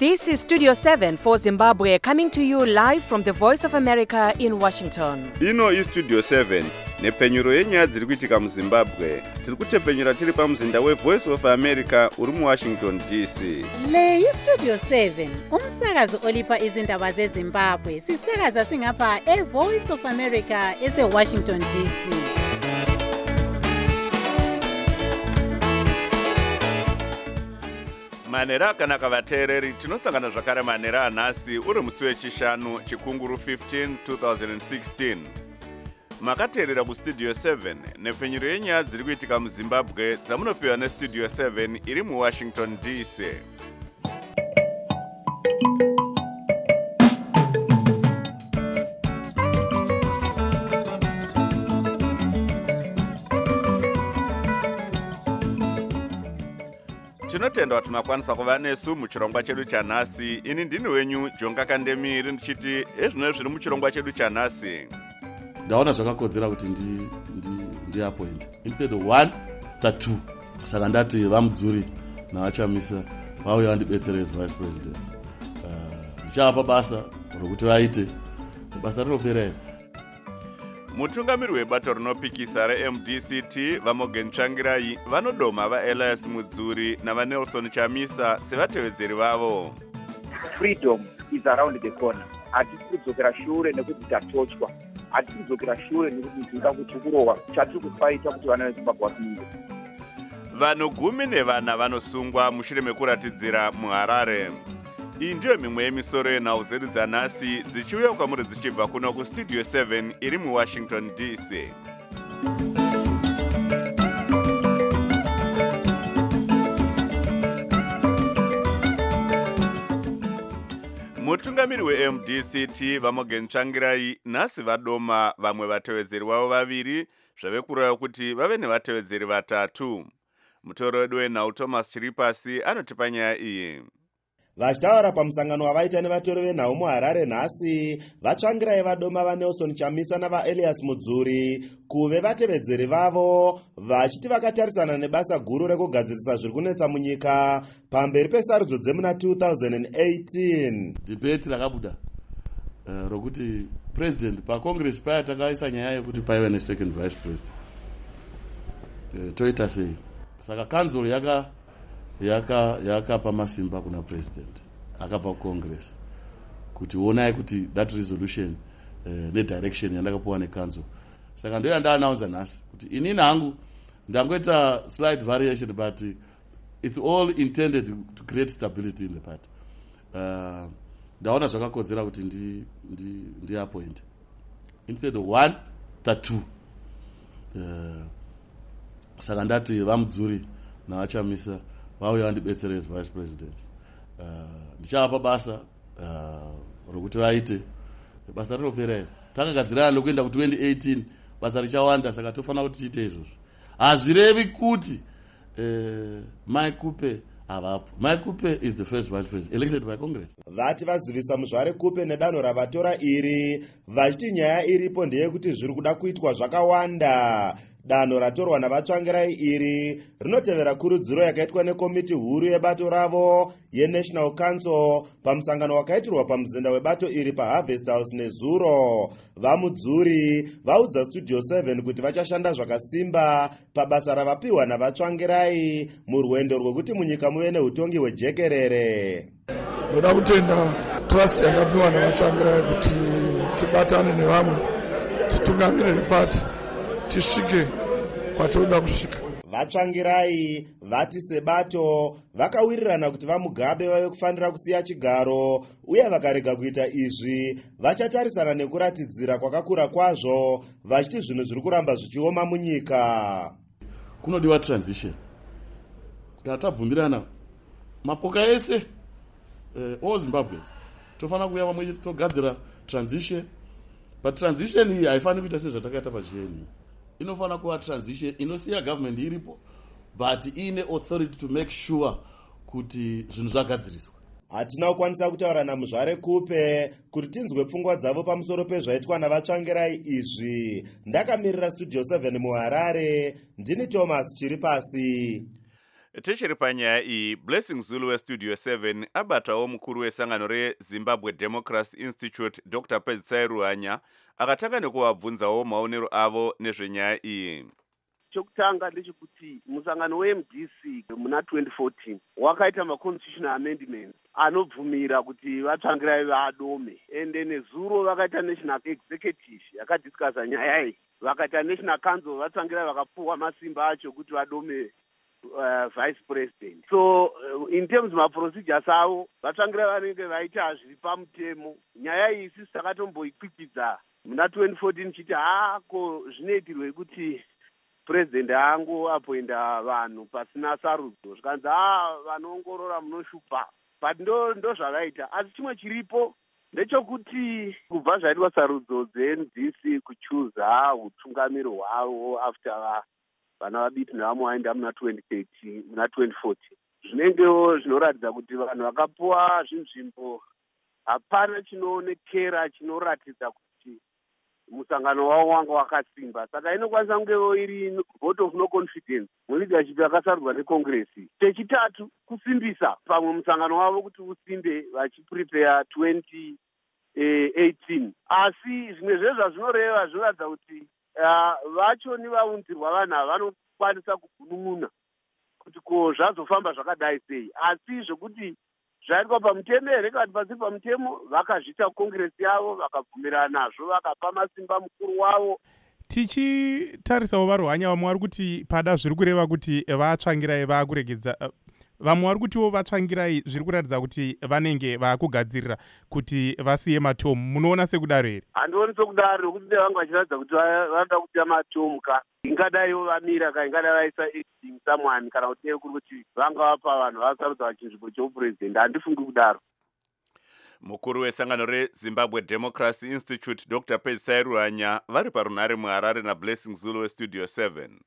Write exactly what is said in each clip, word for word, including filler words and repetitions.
This is Studio seven for Zimbabwe, coming to you live from the Voice of America in Washington. Ino is Studio seven, nepfenyuro yenyaya dziri kuitika muZimbabwe. Tiri kutepfenyura tiri pamuzinda weVoice of America uri muWashington D C. Le yi Studio seven, umsakazo olipa izindaba zeZimbabwe. Sisakaza singapha eVoice of America eseWashington D C. Manera kana kavateereri tinosangana zvakare manera anhasi uri musi wechishanu chikunguru fifteen twenty sixteen. Makateerera kustudio seven nepfenyuro yenyaya dziri kuitika muZimbabwe dzamunopiwa nestudio seven iri muWashington D C. Tinotenda kuti makwanisa kuva nesu muchirongwa chedu chanhasi. Ini ndini wenyu Jonga Kandemiri ndichiti ezvino zviri muchirongwa chedu chanhasi. Ndaona zvakakodzera kuti ndi ndi ndi appoint instead of one ta two. Saka ndati vamudzuri navachamisa vauya vandibetsere as vice president. Uh, ndichapa basa rokuti vaite basa rinopera here. Mutungamiri webato rinopikisa reM D C T Vamogen Tsvangirai vanodoma vaElias Mudzuri navaNelson Chamisa sevatevedzeri vavo. Freedom is around the corner. Hatisi kudzokera shure nekuti tatochwa. Hatisi kudzokera shure nekuti tinoda kuchukurowa. Chatiri kufaita kuti vana veZimbabwe vasimire. Vanhu gumi nevana vanosungwa mushure mekuratidzira muHarare. Iyi ndiyo mimwe yemisoro yenhau dzedu dzanhasi dzichiuya kwamuri dzichibva kuno kustudio seven iri muWashington D C. Mutungamiri weM D C T Vamogen Tsvangirai nhasi vadoma vamwe vatevedzeri vavo vaviri zvave kureva kuti vave nevatevedzeri vatatu. Mutoro wedu wenhau Thomas Chiripasi anotipa nyaya iyi. Vachitaura pamusangano wavaita nevatori venhau muHarare nhasi, vatsvangirai vadoma vaNelson Chamisa navaElias Mudzuri kuve vatevedzeri vavo, vachiti vakatarisana nebasa guru rekugadzirisa zviri kunetsa munyika pamberi pesarudzo dzemuna two thousand eighteen. Debate rakabuda uh, rokuti president pacongress paya takaisa nyaya yekuti paive nesecond vice president. Uh, toita sei? Saka council yaka yaka yakapa masimba kuna president akabva kucongress kuti onai kuti that resolution uh, ne direction yandakapuwa necouncil. Saka ndoya ndaannounce nhasi kuti inini hangu ndangoita slight variation but it's all intended to create stability in the party. Uh, ndaona zvakakodzera kuti ndi ndi ndi appoint instead of one ta two. Uh, saka ndati vamudzuri navachamisa vauya vandibetsere as vice president. Uh, ndichapa basa uh, rokuti vaite basa rinopera here. Takagadzirana nokuenda ku twenty eighteen basa richawanda, saka tofanira kuti tiite izvozvo. Hazvirevi kuti uh, Mike Kupe avapo. Mike Kupe is the first vice president elected by Congress. Vati vazivisa muzvare Kupe nedanho ravatora iri, vachiti nyaya iripo ndeyekuti zviri kuda kuitwa zvakawanda. Danho ratorwa navatsvangirai iri rinotevera kurudziro yakaitwa nekomiti huru yebato ravo yeNational Council pamusangano wakaitirwa pamuzinda webato iri paHarvest House nezuro. Vamudzuri vaudza Studio seven kuti vachashanda zvakasimba pabasa ravapiwa navatsvangirai murwendo rwekuti munyika muve neutongi hwejekerere. Ndoda kutenda trust yakapiwa navatsvangirai kuti tibatane nevamwe titungamire ripati tisvike kwatoda kusvika. Vatsvangirai vati sebato vakawirirana kuti vamugabe vave kufanira kusiya chigaro, uye vakarega kuita izvi vachatarisana nekuratidzira kwakakura kwazvo, vachiti zvinhu zviri kuramba zvichioma munyika. Kunodiwa transition. Kana tabvumirana mapoka ese uh, all Zimbabweans tofanira kuuya pamwe chete togadzira transition, but transition iyi haifaniri kuita sezvatakaita pacheni. Inofana kuva transition inosiya government iripo but ine authority to make sure kuti zvinhu zvagadziriswa. Hatina kukwanisa kutaura namuzvare Kupe kuti tinzwe pfungwa dzavo pamusoro pezvaitwa navatsvangirai izvi. Ndakamirira Studio seven muHarare, ndini Thomas Chiripasi. Tichiri panyaya iyi, Blessing Zulu westudio seven abatawo mukuru wesangano reZimbabwe Democracy Institute Doctor Pedzisai Ruhanya akatanga nekuvabvunzawo maonero avo nezvenyaya iyi. Chokutanga ndechekuti musangano we-M D C muna twenty fourteen wakaita ma-constitutional amendments anobvumira kuti vatsvangirai vadome, ende nezuro vakaita national executive yakadiscussa nyaya iyi, vakaita national council vatsvangirai vakapuwa masimba acho kuti vadome uh, vice president. So uh, in terms maprocedures avo vatsvangirai vanenge vaita zviri pamutemo. Nyaya iyi isisi takatomboikwikidza muna twenty fourteen chiti hako zvinoitirwe kuti president angu apoinda vanhu pasina sarudzo, zvikanzi ah vanoongorora munoshupa, but ndo ndo zvavaita. Asi chimwe chiripo ndechekuti kubva zvaitwa sarudzo dze-N D C kuchuza utungamiri hwavo after vana vabiti nevamwe vaenda muna twenty thirteen muna twenty fourteen, zvinengewo zvinoratidza kuti vanhu vakapuwa zvinzvimbo hapana chinoonekera chinoratidza kuti musangano wavo wanga wakasimba. Saka inokwanisa kungewo iri vote of no confidence muleadership yakasarudzwa nekongresi. Chechitatu, kusimbisa pamwe musangano wavo kuti usimbe vachiprepare twenty eighteen. Asi zvimwe zvezva zvinoreva zvinoratidza kuti vacho ni vaunzirwa vanhu ava vanokwanisa kugunun'una kuti ko zvazofamba zvakadai sei. Asi zvekuti zvaitwa pamutemo here kana pasi pamutemo vakazvita kongresi yavo vakabvumirana nazvo vakapa masimba mukuru wavo. Tichitarisawo varuhanya vamwe vari kuti pada zviri kureva kuti vatsvangirai vakuregedza, vamwe vari kutiwo vatsvangirai zviri kuratidza kuti vanenge vakugadzirira kuti vasiye matomu. Munoona sekudaro here? Handioni sekudaro, nokuti vanga vachiratidza kuti vanoda kusiya matomu ka ingadaiwo vamira ka ingadai vaisa editing someone kana kuti kuri kuti vanga vapa vanhu vasarudza chinzvimbo cheupurezidendi. Handifungi kudaro. Mukuru wesangano reZimbabwe Democracy Institute Doctor Pedzisai Ruhanya vari parunhare muHarare naBlessing Zulu westudio seven.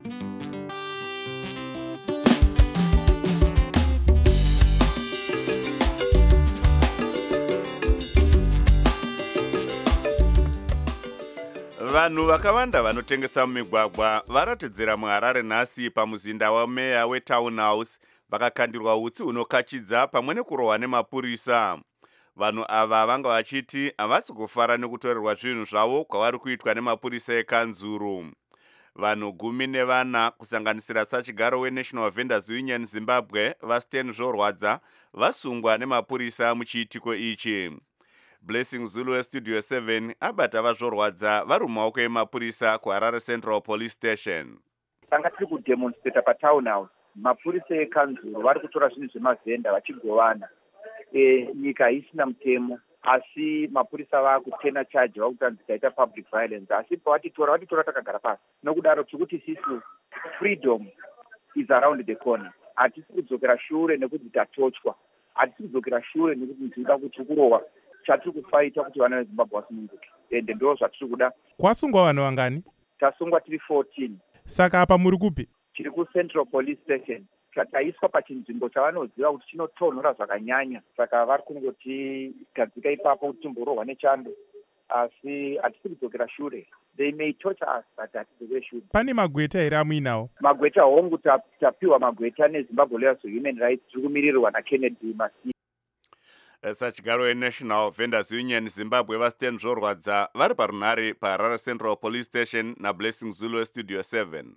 Vanhu vakawanda vanotengesa mumigwagwa varatidzira muHarare nhasi pamuzinda wameya weTownhouse vakakandirwa utsi hunokachidza pamwe nekurohwa nemapurisa. Vanhu ava vanga vachiti havasi kufara nekutorerwa zvinhu zvavo kwavari kuitwa nemapurisa ekanzuru. Vanhu gumi nevana kusanganisira sachigaro weNational Vendors Union Zimbabwe vaStan Zvorwadza vasungwa nemapurisa muchiitiko ichi. Blessing Zulu westudio seven abata vazvorwadza vari mumaoko emapurisa kuHarare Central Police Station. Tanga tiri kudemonstrata paTownhouse, mapurisa ekanzuru vari kutora zvinhu zvemavhenda vachigovana. E, nyika isina mutemo, asi mapurisa vakutena charge vakutanzi taita public violence. Asi pavatitora vatitora takagara pasi. Nokudaro tikuti sisi freedom is around the corner. Hatisi kudzokera shure nekuti tatochwa. Hatisi kudzokera shure nekuti nzvida kuti kurohwa. Chatiri kufaita kuti vana veZimbabwe vasununguke. Ende ndo zvatiri kuda. Kwasungwa vanhu vangani? Tasungwa tiri fourteen. Saka apa muri kupi? Tiri kuCentral Police Station. Taiswa pachinzvimbo chavanoziva kuti chinotonhora zvakanyanya. Saka vari kungoti gadzika ipapo kuti timborohwa nechando. Asi hatisi kudzokera shure. They may torture us, but hatisi shure. Pane magweta here amuinawo? Magweta hongu tapiwa magweta neZimbabwe Lawyers for Human Rights tiri kumirirwa naKennedy Masi. Sachigaro weNational Vendors Union Zimbabwe vaStan Zvorwadza vari parunhare paHarare Central Police Station naBlessing Zulu westudio seven.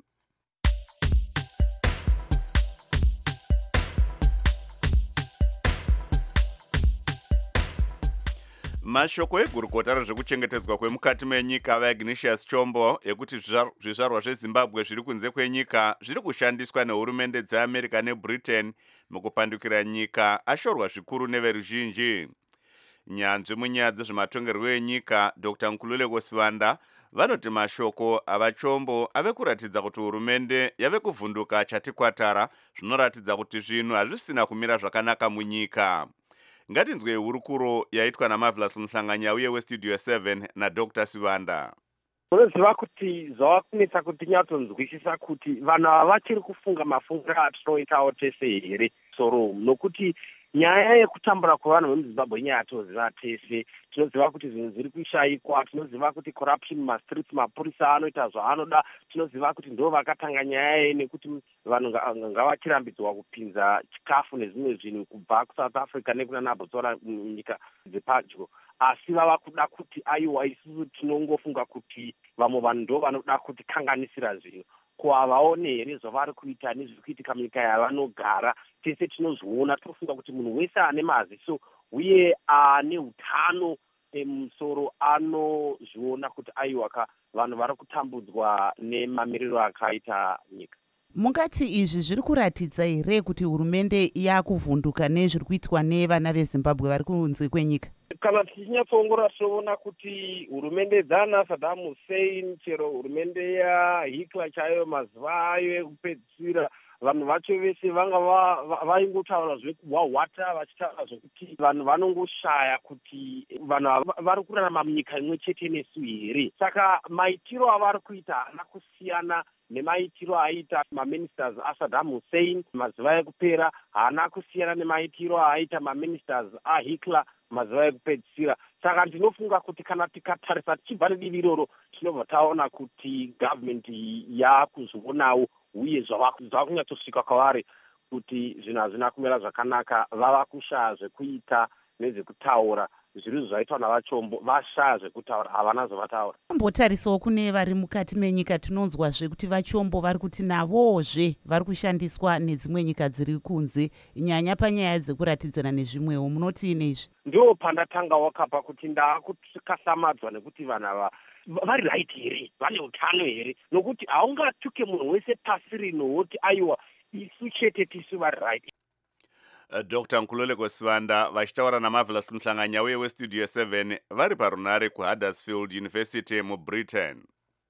Mashoko egurukota rezvekuchengetedzwa kwemukati menyika vaIgnatius Chombo ekuti zvizvarwa zveZimbabwe zviri kunze kwenyika zviri kushandiswa nehurumende dzeAmerica neBritain mukupandukira nyika ashorwa zvikuru neveruzhinji. Nyanzvi munyaya dzezvematongerwo enyika Doctor Nkululeko Sivanda vanoti mashoko avachombo ave kuratidza kuti hurumende yave kuvhunduka chati kwatara, zvinoratidza kuti zvinhu hazvisina kumira zvakanaka munyika. Ngatinzwe hurukuro yaitwa naMarvelous Mhlanganya uye westudio seven naDoctor Sivanda. Unoziva kuti zvavakunetsa kuti tinyatonzwisisa kuti vanhu ava vachiri kufunga mafungiro atinoitawo tese here soro, nokuti nyaya yekutambura kwevanhu vemuzimbabwe inyaya yatoziva tese. Tinoziva kuti zvinhu zviri kushayikwa, tinoziva kuti corruption mastreets, mapurisa anoita zvaanoda, tinoziva kuti ndo vakatanga nyaya iyi nekuti vanhu ngavachirambidzwa kupinza chikafu nezvimwe zvinhu kubva kuSouth Africa nekuna Botswana munyika dzepadyo. Asi vava kuda kuti aiwa isusu tinongofunga kuti vamwe vanhu ndo vanoda kuti kanganisira zvinhu. Ko havaone here zvavari kuita nezviri kuitika munyika yavanogara. Tese tinozviona, tofunga kuti munhu wese ane maziso uye ane utano emusoro anozviona kuti aiwa ka vanhu vari kutambudzwa nemamiriro akaita nyika. Mungati izvi zviri kuratidza here kuti hurumende yakuvhunduka nezviri kuitwa nevana veZimbabwe vari kunze kwenyika? Kana tichinyatsoongorora tinoona kuti hurumende dzana Saddam Hussein, chero hurumende yaHitler chaiyo mazuva ayo ekupedzisira, vanhu vacho vese vanga vaingotaura zvekuhwahwata vachitaura zvekuti vanhu vanongoshaya kuti vanhu vari kurarama munyika imwe chete nesu here. Saka maitiro avari kuita haana kusiyana nemaitiro aiita maministers aSaddam Hussein mazuva ekupera, haana kusiyana nemaitiro aiita maministers aHitler mazuva ekupedzisira. Saka ndinofunga kuti kana tikatarisa tichibva nedivi iroro tinobva taona kuti gavhmendi yakuzvionawo uye zvava kunyatsosvika kwavari kuti zvinhu hazvina kumira zvakanaka. Vava kushaya zvekuita nezvekutaura. Zviri zvaitwa navachombo vashaya zvekutaura, havana zvavataura. Mbotarisawo kune vari mukati menyika, tinonzwazve kuti vachombo vari kuti navozve vari kushandiswa nedzimwe nyika dziri kunze, nyanya panyaya dzekuratidzana nezvimwewo. Munoti nezvi? Ndo pandatanga wakapa kuti ndaakukashamadzwa nekuti vanhu ava vari right here, vane utano here, nokuti haungatuke munhu wese pasi rino woti aiwa isu chete tisu vari right. Doctor Nkululeko Sibanda vachitaura naMarvelous Mhlanganya uye weStudio seven vari parunare kuHuddersfield University muBritain.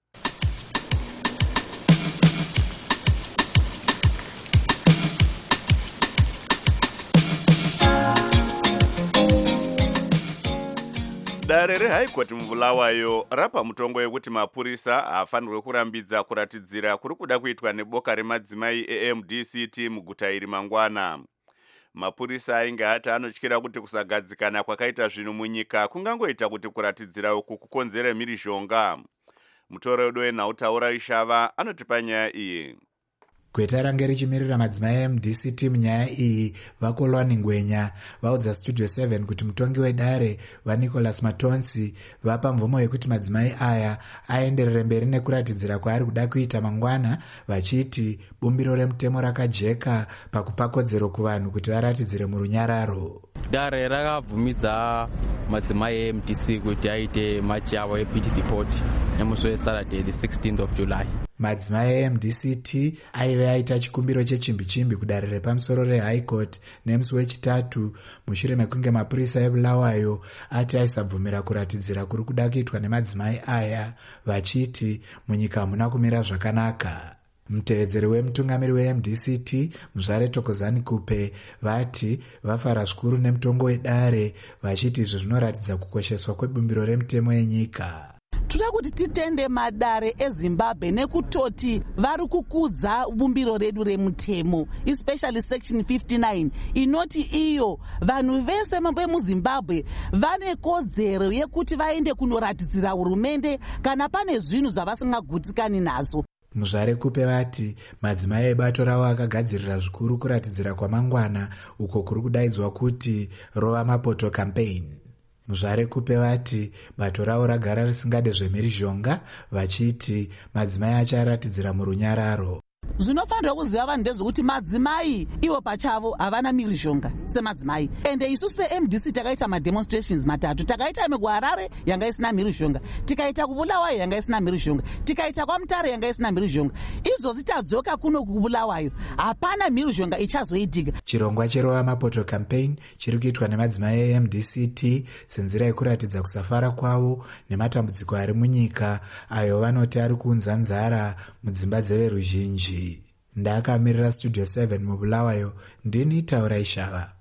Dare reHigh Court muBulawayo rapa mutongo wekuti mapurisa hafanirwe kurambidza kuratidzira kuri kuda kuitwa neboka remadzimai eM D C T muguta iri mangwana. Mapurisa ainge ati anotyira kuti kusagadzikana kwakaita zvinhu munyika kungangoita kuti kuratidzira uku kukonzere mhirizhonga. Mutoredo weNhautaura Ishava anotipa nyaya iyi. Gweta range richimirira madzimai eM D C T munyaya iyi vaKolwani Ngwenya vaudza Studio seven kuti mutongi wedare vaNicholas Matonsi vapa mvumo yekuti madzimai aya aenderere mberi nekuratidzira kwaari kuda kuita mangwana, vachiti bumbiro remutemo rakajeka pakupa kodzero kuvanhu kuti varatidzire murunyararo. Dare rakabvumidza madzimai eM D C kuti aite machi yavo yebeach deport nemusi weSaturday the sixteenth of July. Madzimai eM D C T aive aita chikumbiro chechimbi-chimbi kudare repamusoro reHigh Court nemusi wechitatu mushure mekunge mapurisa eBulawayo ati aisabvumira kuratidzira kuri kuda kuitwa nemadzimai aya, vachiti munyika hamuna kumira zvakanaka. Mutevedzeri wemutungamiri weM D C T Muzvare Thokozani Kupe vati vafara zvikuru nemutongo wedare, vachiti izvi zvinoratidza kukosheswa kwebumbiro remutemo yenyika. Toda kuti titende madare eZimbabwe nekutoti vari kukudza bumbiro redu remutemo, especially section fifty-nine inoti iyo vanhu vese vemuZimbabwe vane kodzero yekuti vaende kunoratidzira hurumende kana pane zvinhu zvavasingagutikani nazvo. Muzvare Kupe vati madzimai ebato ravo akagadzirira zvikuru kuratidzira kwamangwana uko kuri kudaidzwa kuti Rova Mapoto campaign. Muzvare Kupe vati bato ravo ragara risingade zvemhirizhonga, vachiti madzimai acharatidzira murunyararo. Zvinofanira kuziva vanhu ndezvekuti madzimai ivo pachavo havana mhirizhonga semadzimai. Ende isu seM D C takaita mademonstrations matatu. Takaita muGwarare yanga isina mhirizhonga, tikaita kuBulawayo yanga isina mhirizhonga, tikaita kwaMutare yanga isina mhirizhonga. Izvozvi tadzoka kuno kuBulawayo hapana mhirizhonga ichazoitika. Chirongwa cheRova Mapoto campaign chiri kuitwa nemadzimai eM D C T senzira yekuratidza kusafara kwavo nematambudziko ari munyika ayo vanoti ari kuunza nzara mudzimba dzeveruzhinji. Ndakamirira Studio seven muBulawayo, ndini Taura Ishava.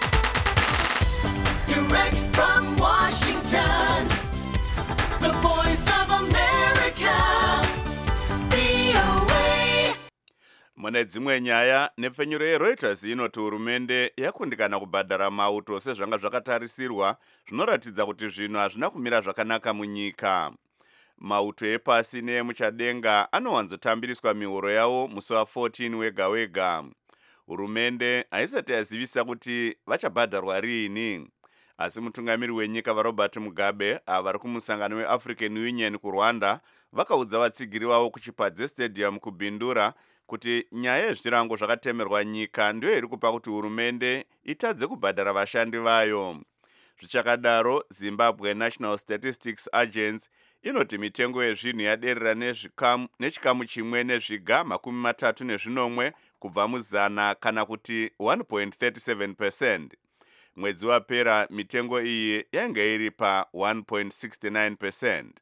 Direct from Washington, the voice of America, V O A. Mune dzimwe nyaya, nepfenyuro yeReuters inoti hurumende yakundikana kubhadhara mauto sezvanga zvakatarisirwa, zvinoratidza kuti zvinhu hazvina kumira zvakanaka munyika. Mauto epasi neemuchadenga anowanzotambiriswa mihoro yawo musi wa14 wega wega. Hurumende haisati yazivisa kuti vachabhadharwa riini. Asi mutungamiri wenyika vaRobert Mugabe avari kumusangano weAfrican Union kuRwanda vakaudza vatsigiri vavo kuChipadze Stadium kubhindura kuti nyaya yezvirango zvakatemerwa nyika ndiyo iri kupa kuti hurumende itadze kubhadhara vashandi vayo. Zvichakadaro, Zimbabwe National Statistics Agency inoti mitengo yezvinhu yaderera nechikamu chimwe nezviga makumi matatu nezvinomwe kubva muzana kana kuti one point three seven percent. Mwedzi wapera mitengo iyi yanga iri pa one point six nine percent.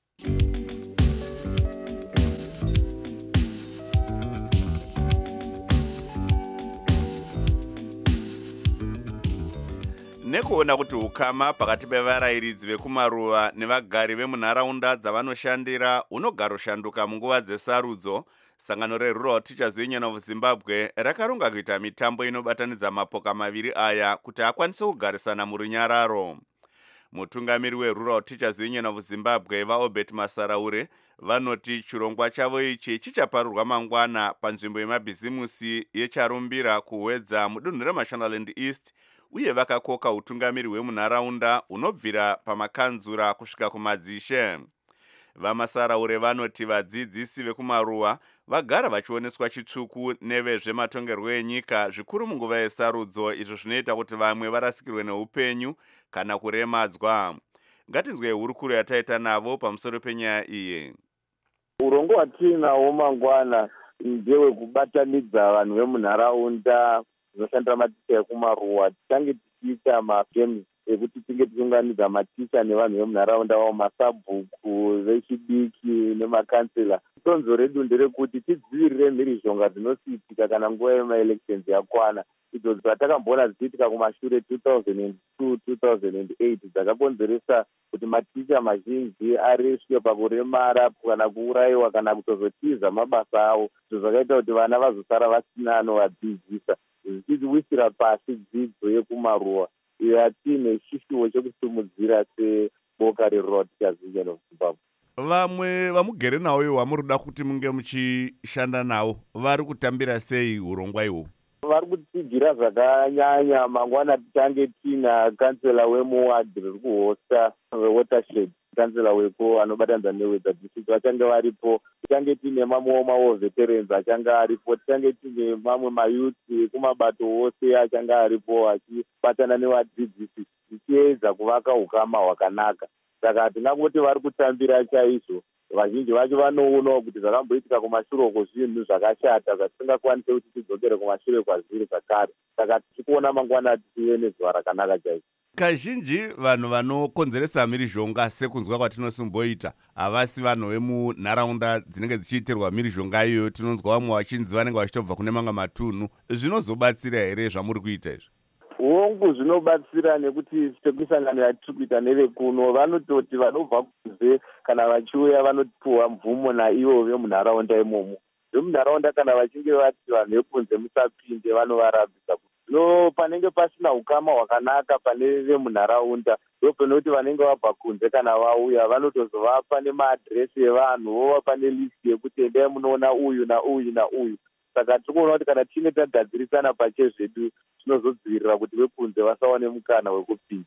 Nekuona kuti ukama pakati pevarayiridzi vekumaruva nevagari vemunharaunda dzavanoshandira unogara ushanduka munguva dzesarudzo, sangano reRural Teachers Union of Zimbabwe rakaronga kuita mitambo inobatanidza mapoka maviri aya kuti akwanise kugarisana murunyararo. Mutungamiri weRural Teachers Union of Zimbabwe vaObert Masaraure vanoti chirongwa chavo ichi chichaparurwa mangwana panzvimbo yemabhizimusi yeCharumbira kuwedza mudunhu reMashonaland East, uye vakakoka utungamiri hwemunharaunda unobvira pamakanzura kusvika kumadzishe. Vamasaraure vanoti vadzidzisi vekumaruva vagara vachioneswa chitsvuku nevezvematongerwo enyika zvikuru munguva yesarudzo, izvo zvinoita kuti vamwe varasikirwe neupenyu kana kuremadzwa. Ngatinzwe hurukuro yataita navo pamusoro penyaya iyi. Urongo hwatinahwo mangwana ndewekubatanidza vanhu vemunharaunda dzinoshandira maticha ekumaruwa. Tichange tichiita magames ekuti tinge tichiunganidza maticha nevanhu vemunharaunda vavo, masabhuku vechidiki nemakansela. Sonzo redu nderekuti tidzivirire mhirizhonga dzinosiitika kana nguva yemaelections yakwana, idzo dzatakamboona dzichiitika kumashure two thousand two two thousand eight dzakakonzeresa kuti maticha mazhinji areswe pakuremara kana kuurayiwa kana kutozotiza mabasa avo, izvo zvakaita kuti vana vazosara vasina anovadzidzisa, zvichiwisira pasi dzidzo yekumaruwa iyo yatine shishuwo chekusimudzira seboka reRural Teachers Union of Zimbabwe. Vamwe vamugere nawo iwo vamuruda kuti munge muchishanda nawo vari kutambira sei hurongwa ihwo? Vari kutigira zvakanyanya. Mangwana tichange tina kansela wemuwadhi riri kuhosta wewatershed, kansela weko anobatanidza newedza district vachange varipo. Tichange tine mamwewo mawo veterans achange aripo. Tichange tine mamwe mayuthi kumabato wose achange aripo achibatana nevadzidzisi tichiedza kuvaka ukama hwakanaka. Saka hatingangoti vari kutambira chaizvo. Vazhinji vacho vanoonawo kuti zvakamboitika kumashure uko zvinhu zvakashata zvatisingakwanise kuti tidzokere kumashure kwazviri zvakare. Saka tichikuona mangwana tive nezuva rakanaka chaizvo. Kazhinji vanhu vanokonzeresa mhirizhonga sekunzwa kwatinosimboita havasi vanhu vemunharaunda dzinenge dzichiitirwa mhirizhonga iyoyo. Tinonzwa vamwe vachinzi vanenge vachitobva kune mamwe matunhu. Zvinozobatsira here zvamuri kuita izvo? Hongu zvinobatsira nekuti sekusangano yatiri kuita nevekuno vanototi vanobva kunze kana vachiuya vanopiwa mvumo naivo vemunharaunda imomo. Vemunharaunda kana vachinge vati vanhu vekunze musapinde vanovarambisa. No, panenge pasina ukama hwakanaka pane vemunharaunda, ndopenoti vanenge vabva kunze kana vauya vanotozovapa nemaadhiresi evanhu, vovapa nelisti yekuti endai munoona uyu nauyu nauyu. Saka tikuona kuti kana tinge tagadzirisana pachezvedu tinozodzivirira kuti vekunze vasawane mukana wekupinda.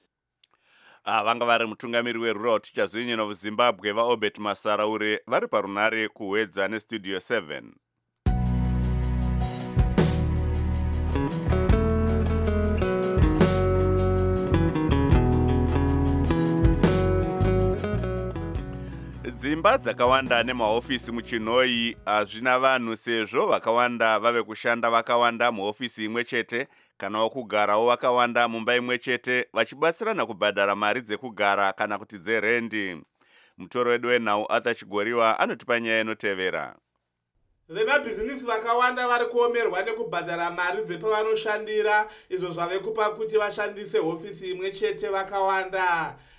Ah, vanga vari mutungamiri weRural Teachers Union of Zimbabwe vaObert Masaraure vari parunare kuwedza nestudio seven. Dzimba dzakawanda nemahofisi muChinoi hazvina vanhu sezvo vakawanda vave kushanda vakawanda muhofisi imwe chete kana wokugarawo vakawanda mumba imwe chete vachibatsirana kubhadhara mari dzekugara kana kuti dzerendi. Mutoro wedu wenhau Arthur Chigoriwa anotipa nyaya inotevera. Vemabhizinisi vakawanda vari kuomerwa nekubhadhara mari dzepavanoshandira, izvo zvave kupa kuti vashandise hofisi imwe chete vakawanda.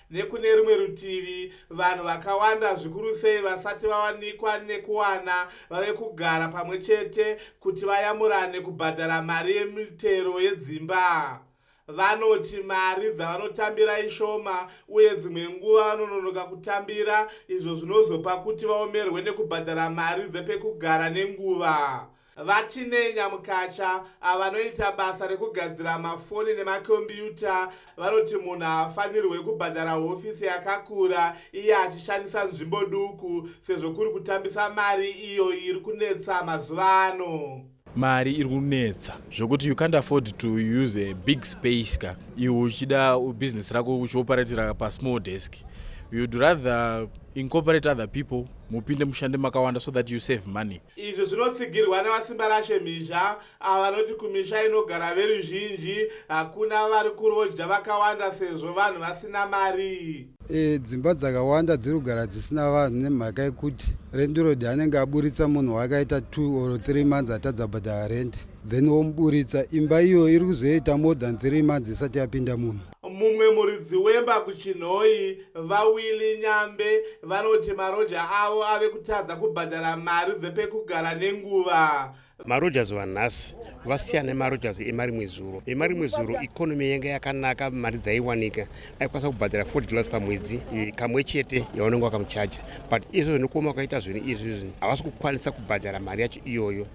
nekune rumwe rutivi vanhu vakawanda zvikuru sei vasati vawanikwa nekuwana vave kugara pamwe chete kuti vayamurane kubhadhara mari yemitero yedzimba. Vanoti mari dzavanotambira ishoma uye dzimwe nguva vanononoka kutambira, izvo zvinozopa kuti vaomerwe nekubhadhara mari dzepekugara nenguva. Vatine Nyamukacha avanoita basa rekugadzira mafoni nemakombiyuta vanoti munhu hafanirwe kubhadhara hofisi yakakura iye achishandisa nzvimbo duku, sezvo kuri kutambisa mari iyo iri kunetsa mazuva ano. Mari iri kunetsa zvokuti you can't afford to use a big space ka iwe uchida business rako uchioperatira pa small desk. You'd rather incorporate other people mupinde mushande makawanda so that you save money. Izvo zvinotsigirwa nevasimba rashe mhizha avanoti kumisha inogara veruzhinji hakuna vari kurodya vakawanda sezvo vanhu vasina mari. E, dzimba dzakawanda dziri kugara dzisina vanhu nemhaka yekuti rendirodi anenge aburitsa munhu wakaita two or three months atadza bhadhara rent, then womuburitsa imba iyo iri kuzoita more than three months isati yapinda munhu. Mumwe muridzi wemba kuChinhoi vaWili Nyambe vanoti maroja avo ave kutadza kubhadhara mari dzepekugara nenguva. Marojas vanhasi vasiyana nemarojas emarimwe zuro. Emarimwe zuro ikonomi yanga yakanaka, mari dzaiwanika, aikwanisa kubhadhara forty dollars pamwedzi kamwe chete yaunenge wakamuchaja. But izvo zvinokoma wakaita zvinhu izvi havasi kukwanisa kubhadhara mari yacho iyoyo.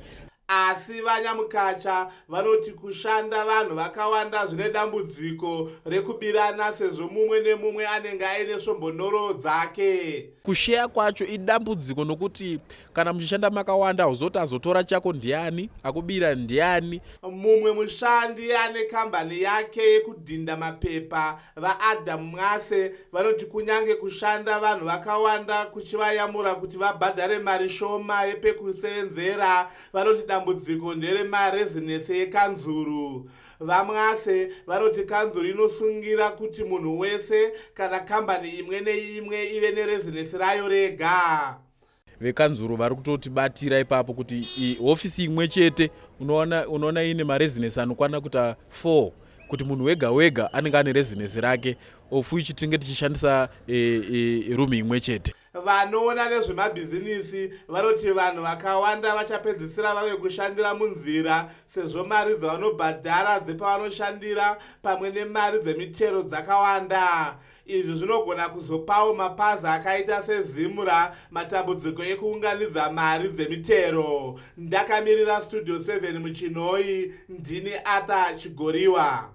Asi vaNyamukacha vanoti kushanda vanhu vakawanda zvine dambudziko rekubirana sezvo mumwe nemumwe anenge aine svombonoro dzake. Kusheya kwacho idambudziko nokuti kana muchishanda makawanda uzoti azotora chako ndiani, akubira ndiani. Mumwe mushandi ane kambani yake yekudhinda mapepa vaAdam Mwase vanoti kunyange kushanda vanhu vakawanda kuchivayamura kuti vabhadhare mari shoma yepekusevenzera, vanoti dambudziko ndere marezinesi yekanzuru. VaMwase vanoti kanzuru inosungira kuti munhu wese kana kambani imwe neimwe ive nerezinesi rayo rega. Vekanzuru vari kutotibatira ipapo kuti hofisi imwe chete unoona unoona ine marezinesi anokwana kuta four, kuti munhu wega wega anenge ane rezinesi rake, of which tinge tichishandisa e, e, rumi imwe chete. Vanoona nezvemabhizinisi vanoti vanhu vakawanda vachapedzisira vave kushandira munzira sezvo mari dzavanobhadhara dzepavanoshandira pamwe nemari dzemitero dzakawanda. Izvi zvinogona kuzopawo mapazi akaita seZimura matambudziko ekuunganidza mari dzemitero. Ndakamirira Studio seven muChinhoi, ndini Arthur Chigoriwa.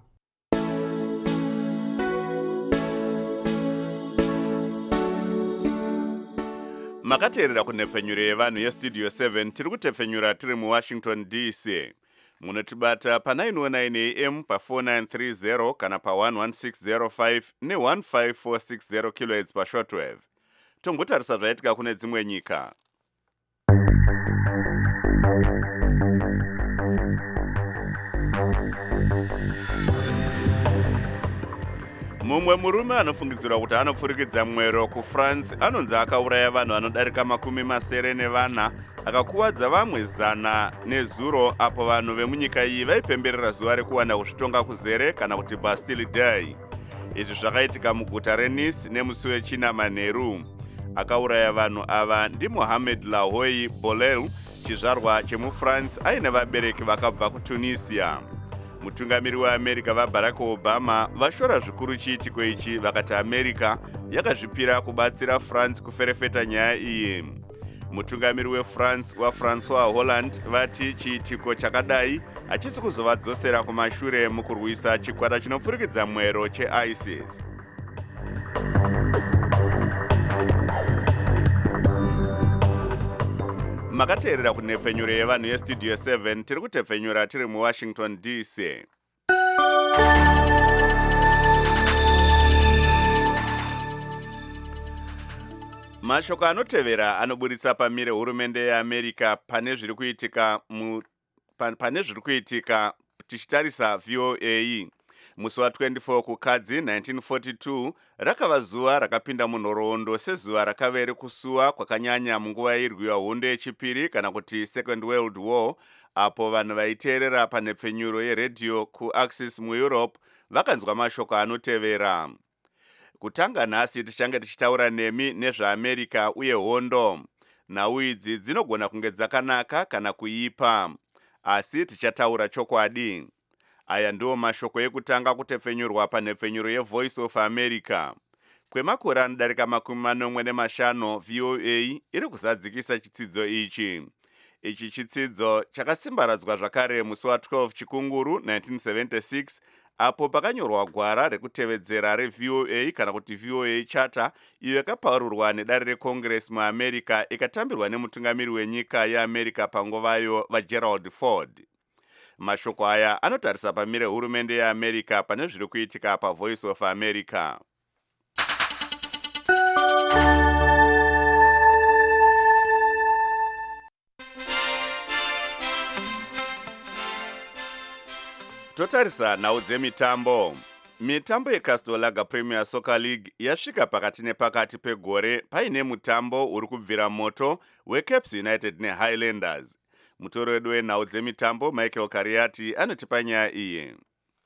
Makateerera kunhepfenyuro yevanhu yestudio seven tiri kutepfenyura tiri muWashington D C. Munotibata pa nine oh nine A M pa four nine three zero kana pa one one six zero five ne one five four six zero kilohertz pa shortwave. Tongotarisa zvaitika kune dzimwe nyika. Mumwe murume anofungidzirwa kuti anopfurikidza mwero kuFrance anonzi akauraya vanhu vanodarika makumi masere nevana akakuwadza vamwe zana nezuro apo vanhu vemunyika iyi vaipemberera zuva rekuwanda kuzvitonga kuzere kana kuti Bastille Day. Izvi zvakaitika muguta reNice nemusi wechina manheru. Akauraya vanhu ava ndi Mohamed Lahoui Bolel, chizvarwa chemuFrance aine vabereki vakabva kuTunisia. Mutungamiri weAmerica vaBarack Obama vashora zvikuru chiitiko ichi vakati America yakazvipira kubatsira France kuferefeta nyaya iyi. Mutungamiri weFrance waFrancois Hollande vati chiitiko chakadai hachisi kuzovadzosera kumashure mukurwisa chikwata chinopfurikidza mwero cheISIS. Makateerera kunhepfenyuro yevanhu yestudio seven tiri kutepfenyura tiri muWashington D C. Mashoko anotevera anoburitsa pamire hurumende yeAmerica pane zviri kuitika mu pane zviri kuitika tichitarisa V O A. Musi wa twenty-four kukadzi nineteen forty-two rakava zuva rakapinda munhoroondo sezuva rakavere kusuwa kwakanyanya munguva irwiwa hondo yechipiri kana kuti Second World War, apo vanhu vaiteerera panhepfenyuro yeredhiyo kuAxis muEurope vakanzwa mashoko anotevera. Kutanga nhasi tichange tichitaura nemi nezvaAmerica uye hondo. Nhau idzi dzinogona kunge dzakanaka kana kuipa, asi tichataura chokwadi. Aya ndiwo mashoko ekutanga kutepfenyurwa panhepfenyuro yeVoice of America. Kwemakore anodarika makumi manomwe nemashanu, V O A iri kuzadzikisa chitsidzo ichi. Ichi chitsidzo chakasimbaradzwa zvakare musi wa12 Chikunguru nineteen seventy-six, apo pakanyorwa gwara rekutevedzera reV O A kana kuti V O A Charter, iyo yakapaururwa nedare reCongress muAmerica ikatambirwa nemutungamiri wenyika yeAmerica panguvayo vaGerald Ford. Mashoko aya anotarisa pamire hurumende yeAmerica pane zviri kuitika paVoice of America. Totarisa nhau dzemitambo. Mitambo yeCastor Lager Premier Soccer League yasvika pakati nepakati pegore paine mutambo uri kubvira moto weCaps United neHighlanders. Mutoro wedu wenhau dzemitambo Michael Kariati anotipa nyaya iyi.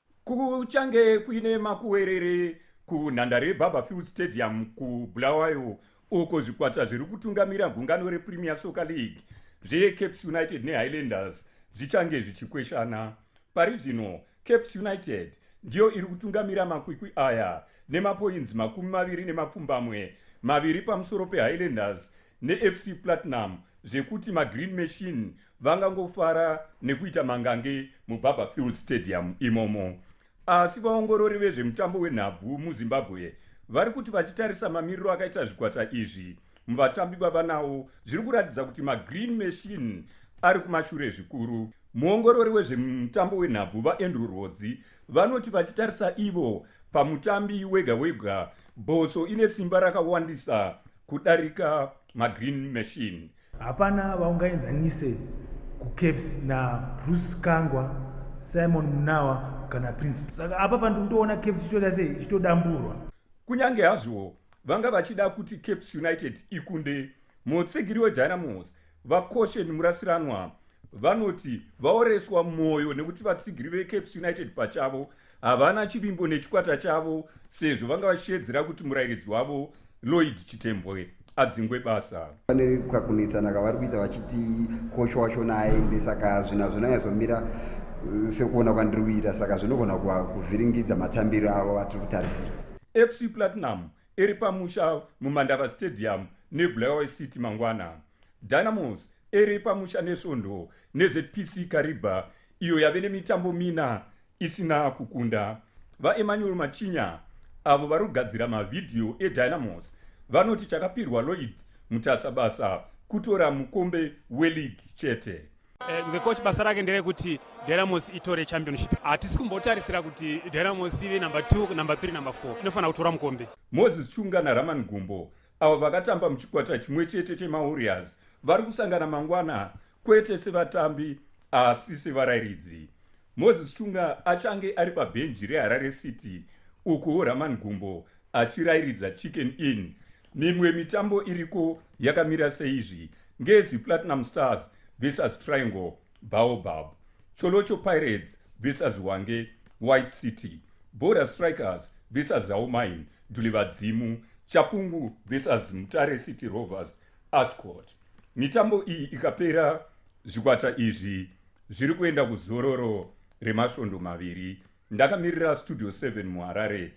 Kuchange kuine makuwerere kunhandare yeBarberfield Stadium kuBulawayo, uko zvikwata zviri kutungamira gungano rePremier Soccer League zveCaps United neHighlanders zvichange zvichikweshana. Pari zvino Caps United ndiyo iri kutungamira makwikwi aya nemapoints makumi maviri nemapfumbamwe maviri pamusoro peHighlanders neF C Platinum, zvekuti maGreen Machine vangangofara nekuita mangange muBarberfield Stadium imomo. Asi vaongorori vezvemutambo wenhabvu muZimbabwe vari kuti vachitarisa mamiriro akaita zvikwata izvi muvatambi vavanawo, zviri kuratidza kuti maGreen Machine ari kumashure zvikuru. Muongorori wezvemutambo wenhabvu vaAndrew Rodzi vanoti vachitarisa ivo pamutambi wega wega, Boso ine simba rakawandisa kudarika maGreen Machine. Hapana vaungaenzanise kuCaps na Bruce Kangwa, Simon Munawa kana Prince. Saka apa pandikutoona Caps ichitoda sei ichitodamburwa. Kunyange hazvo vanga vachida kuti Caps United ikunde, mutsigiri weDynamos vaCaution Murasiranwa vanoti vaoreswa mwoyo nekuti vatsigiri veCaps United pachavo havana chivimbo nechikwata chavo, sezvo vanga vachishedzera kuti murayiridzi wavo Lloyd Chitembwe adzingwe basa. Pane kakunetsana kavari kuita vachiti koch wacho naende, saka zvina zvinonyazomira sekuona kwandiri kuita, saka zvinogona kuvhiringidza matambiro avo vatiri kutarisira. F C Platinum iri pamusha muMandava Stadium neBulawayo City mangwana. Dynamos iri pamusha neSondo neZ P C Kariba, iyo yave nemitambo mina isina kukunda. VaEmmanuel Machinya avo vari kugadzira mavhidhiyo eDynamos vanoti chakapirwa Lloyd mutasabasa kutora mukombe weleague chete. Uh, the coach basa rake nderekuti Dynamos itore championship. Hatisi kumbotarisira kuti Dynamos ive number two, number three, number four. Inofana kutora mukombe. Moses Chunga naRaman Gumbo avo vakatamba muchikwata chimwe chete chemaWarriors vari kusangana mangwana, kwete sevatambi asi sevarayiridzi. Moses Chunga achange ari pabhenji reHarare City, uko Raman Gumbo achirayiridza Chicken Inn. Mimwe mitambo iriko yakamira seizvi: Ngezi Platinum Stars versus Triangle Baobab, Cholocho Pirates versus Wange White City, Border Strikers versus Zaumine Dulivadzimu, Chapungu versus Mutare City Rovers Ascot. Mitambo iyi ikapera, zvikwata izvi zviri kuenda kuzororo remasvondo maviri. Ndakamirira Studio seven muHarare,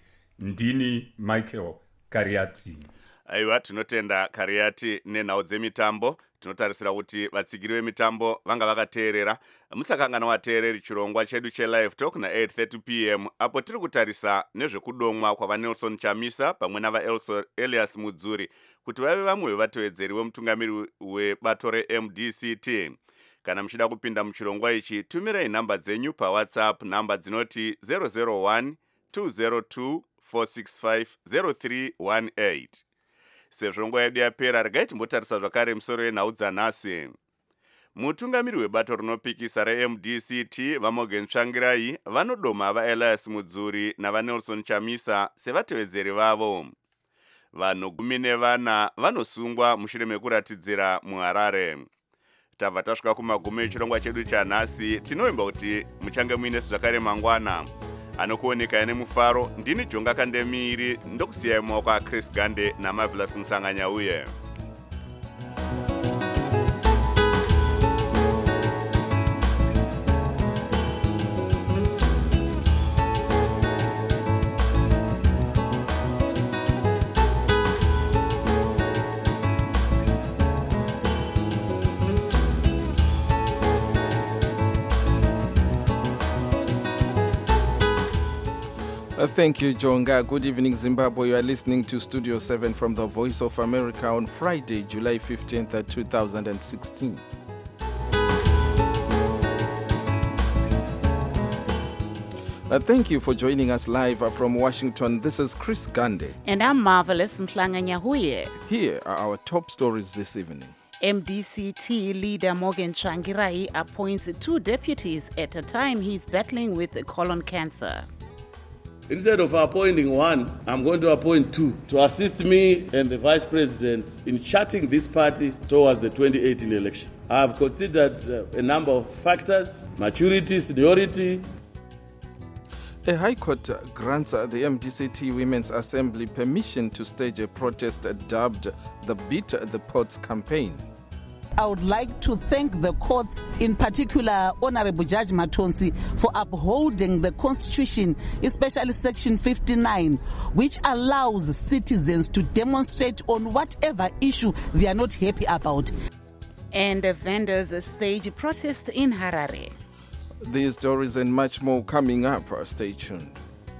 ndini Michael Kariati. Aiwa, tinotenda Kariati nenhau dzemitambo. Tinotarisira kuti vatsigiri vemitambo vanga vakateerera. Musakangana wateereri chirongwa chedu chelive talk na eight thirty p m apo tiri kutarisa nezvekudomwa kwavaNelson Chamisa pamwe navaElias Mudzuri kuti vave vamwe vevatevedzeri vemutungamiri webato reM D C T. Kana muchida kupinda muchirongwa ichi, tumirai nhamba dzenyu paWhatsApp, nhamba dzinoti zero zero one two zero two four six five zero three one eight. Sezvo nguva yedu yapera, regai timbotarisa zvakare musoro yenhau dzanhasi. Mutungamiri webato rinopikisa reM D C T vaMorgan Tsvangirai vanodoma vaElias Mudzuri navaNelson Chamisa sevatevedzeri vavo. Vanhu gumi nevana vanosungwa mushure mekuratidzira muHarare. Tabva tasvika kumagumi echirongwa chedu chanhasi. Tinoimba kuti muchange muine zvakare mangwana. anokuoneka nemufaro. Ndini Jonga Kandemiri, ndokusiya mumaoko aChris Gande naMarvelous Mhlanganyauye. Uh, thank you, Jonga. Good evening, Zimbabwe. You are listening to Studio seven from the Voice of America on Friday, July fifteenth, two thousand sixteen. Uh, thank you for joining us live uh, from Washington. This is Chris Gande. And I'm Marvelous Mhlanganyauye. Here are our top stories this evening. M D C T leader Morgan Tsvangirai appoints two deputies at a time he's battling with colon cancer. Instead of appointing one, I'm going to appoint two to assist me and the Vice President in charting this party towards the twenty eighteen election. I have considered uh, a number of factors: maturity, seniority. A High Court grants uh, the M D C T Women's Assembly permission to stage a protest dubbed the Beat the Pots campaign. I would like to thank the courts, in particular Honorable Judge Matonsi, for upholding the Constitution, especially Section fifty-nine, which allows citizens to demonstrate on whatever issue they are not happy about. And the vendors stage protest in Harare. These stories and much more coming up. Stay tuned.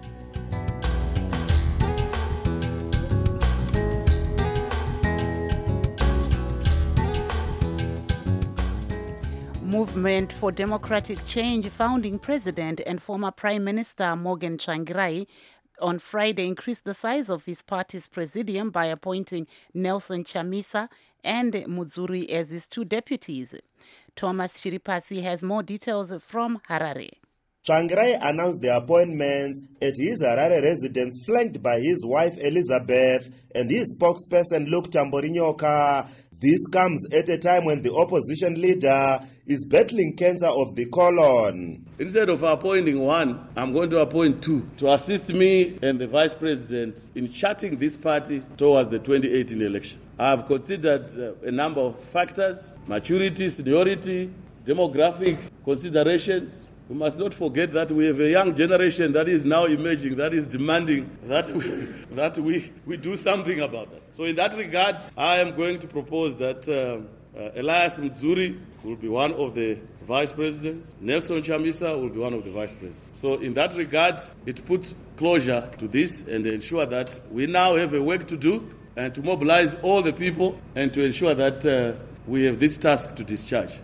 Movement for Democratic Change founding president and former Prime Minister Morgan Tsvangirai on Friday increased the size of his party's presidium by appointing Nelson Chamisa and Mudzuri as his two deputies. Thomas Chiripasi has more details from Harare. Tsvangirai announced the appointments at his Harare residence, flanked by his wife Elizabeth and his spokesperson Luke Tamborinyoka. This comes at a time when the opposition leader is battling cancer of the colon. Instead of appointing one, I'm going to appoint two to assist me and the Vice President in charting this party towards the twenty eighteen election. I have considered uh, a number of factors: maturity, seniority, demographic considerations. We must not forget that we have a young generation that is now emerging, that is demanding that we, that we, we do something about that. So in that regard, I am going to propose that uh, uh, Elias Mudzuri will be one of the vice presidents. Nelson Chamisa will be one of the vice presidents. So in that regard, it puts closure to this and ensure that we now have a work to do and to mobilize all the people and to ensure that uh, we have this task to discharge.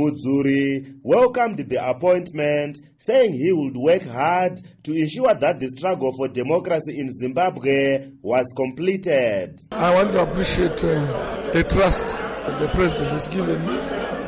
Mudzuri welcomed the appointment, saying he would work hard to ensure that the struggle for democracy in Zimbabwe was completed. I want to appreciate uh, the trust that the president has given me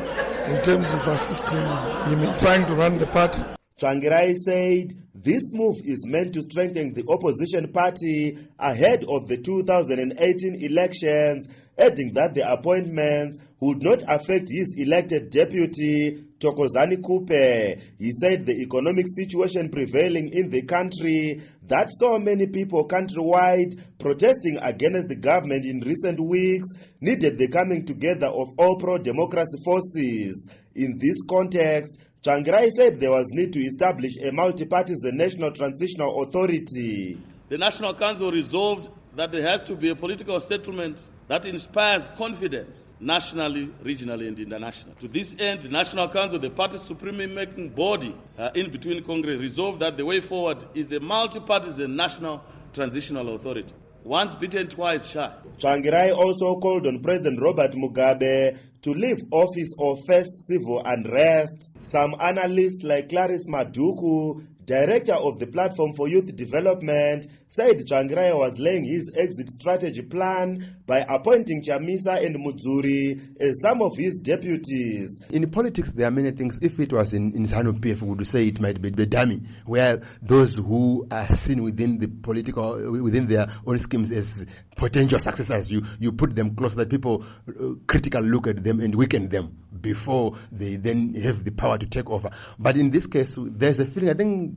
in terms of assisting him in trying to run the party. Tsvangirai said this move is meant to strengthen the opposition party ahead of the two thousand eighteen elections, adding that the appointments would not affect his elected deputy, Thokozani Kupe. He said the economic situation prevailing in the country that saw many people countrywide protesting against the government in recent weeks needed the coming together of all pro-democracy forces. In this context, Tsvangirai said there was need to establish a multi-partisan national transitional authority. The National Council resolved that there has to be a political settlement that inspires confidence nationally, regionally, and internationally. To this end, the National Council, the party's supreme-making body uh, in between Congress, resolved that the way forward is a multi-partisan national transitional authority. Once bitten, twice shy. Tsvangirai also called on President Robert Mugabe to leave office or face civil unrest. Some analysts like Clarice Maduku, director of the Platform for Youth Development, said Tsvangirai was laying his exit strategy plan by appointing Chamisa and Mudzuri as some of his deputies. In politics, there are many things. If it was in, in ZANU-P F, we would say it might be the dummy, where those who are seen within the political, within their own schemes as potential successors, you, you put them close so that people uh, critically look at them and weaken them before they then have the power to take over. But in this case, there's a feeling, I think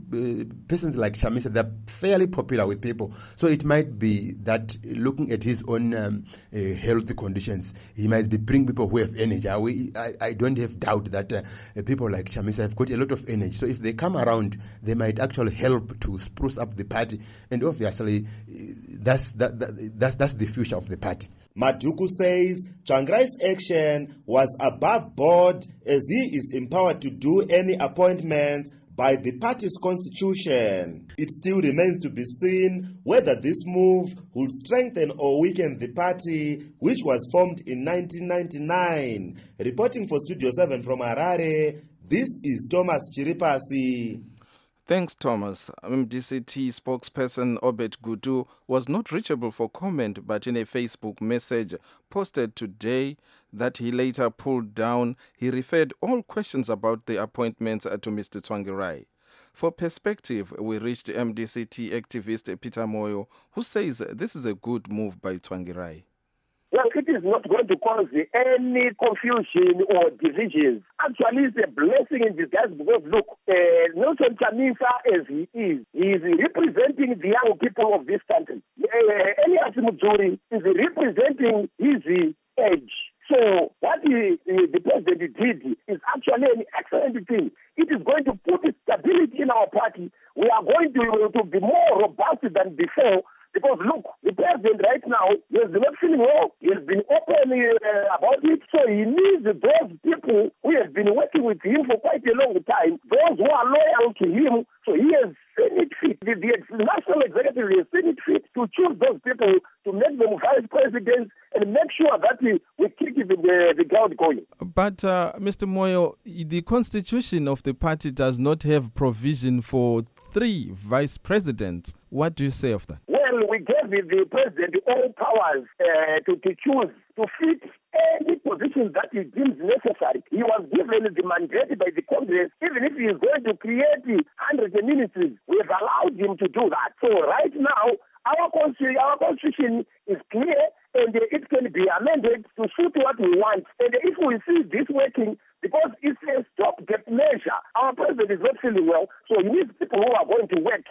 uh, persons like Chamisa, they're fairly popular with people. So it might be that looking at his own um, uh, health conditions, he might be bring people who have energy. I, I, I don't have doubt that uh, people like Chamisa have got a lot of energy. So if they come around, they might actually help to spruce up the party. And obviously, that's, that, that, that's, that's the future of the party. Maduku says Tsvangirai's action was above board as he is empowered to do any appointments by the party's constitution. It still remains to be seen whether this move would strengthen or weaken the party, which was formed in nineteen ninety-nine. Reporting for Studio seven from Harare, this is Thomas Chiripasi. Thanks, Thomas. M D C T spokesperson Obed Gudu was not reachable for comment, but in a Facebook message posted today that he later pulled down, he referred all questions about the appointments to Mister Tsvangirai. For perspective, we reached M D C T activist Peter Moyo, who says this is a good move by Tsvangirai. Well, it is not going to cause any confusion or divisions. Actually, it's a blessing in disguise because, look, uh, Nelson Chamisa, as he is, he is representing the young people of this country. Uh, Elias Mujuri is representing his age. So what he, the president did is actually an excellent thing. It is going to put stability in our party. We are going to, to be more robust than before. Because, look, the president right now, he has not feeling well. He has been open uh, about it. So he needs those people who have been working with him for quite a long time, those who are loyal to him. So he has seen it fit. The, the national executive has seen it fit to choose those people to make them vice presidents and make sure that we, we keep the, the ground going. But, uh, Mister Moyo, the constitution of the party does not have provision for three vice presidents. What do you say of that? Well, we gave the president all powers uh, to, to choose, to fit any position that he deems necessary. He was given the mandate by the Congress. Even if he is going to create hundreds of ministries, we have allowed him to do that. So right now, our constitution, our constitution is clear and it can be amended to suit what we want. And if we see this working, because it's a stopgap measure, our president is not feeling well, so he needs people who are going to work.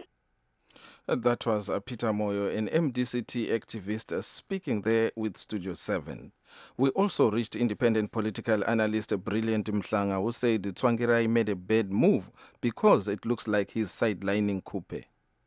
That was uh, Peter Moyo, an M D C T activist, uh, speaking there with Studio seven. We also reached independent political analyst Brilliant Mhlanga, who said Tsvangirai made a bad move because it looks like he's sidelining Kupe.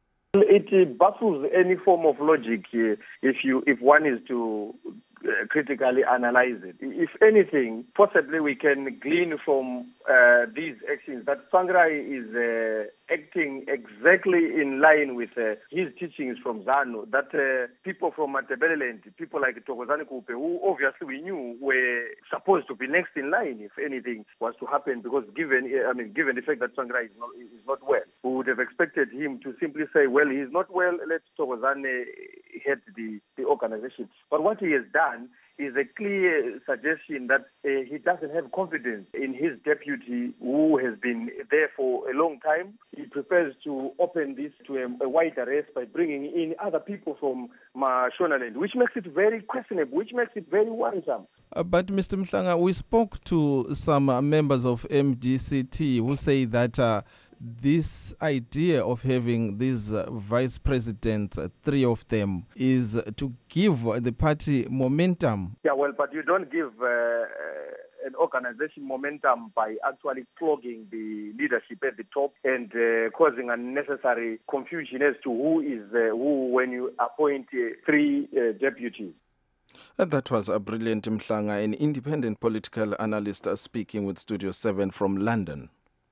It baffles any form of logic uh, if you if one is to uh, critically analyze it. If anything, possibly we can glean from uh, these actions that Tsvangirai is uh, acting exactly in line with uh, his teachings from ZANU, that uh, people from Matabeleland, people like Thokozani Kupe, who obviously we knew were supposed to be next in line if anything was to happen, because given I mean given the fact that Tsvangirai is not, is not well, we would have expected him to simply say, well, he's not well, let Thokozani head the, the organization. But what he has done is a clear suggestion that uh, he doesn't have confidence in his deputy who has been there for a long time. He prepares to open this to a, a wider race by bringing in other people from Mashonaland, which makes it very questionable, which makes it very worrisome. Uh, but Mister Mhlanga, we spoke to some uh, members of M D C T who say that uh, this idea of having these uh, vice presidents, uh, three of them, is uh, to give uh, the party momentum. Yeah, well, but you don't give uh, uh, an organization momentum by actually clogging the leadership at the top and uh, causing unnecessary confusion as to who is uh, who when you appoint uh, three uh, deputies. Uh, that was a Brilliant Mhlanga, an independent political analyst, uh, speaking with Studio seven from London.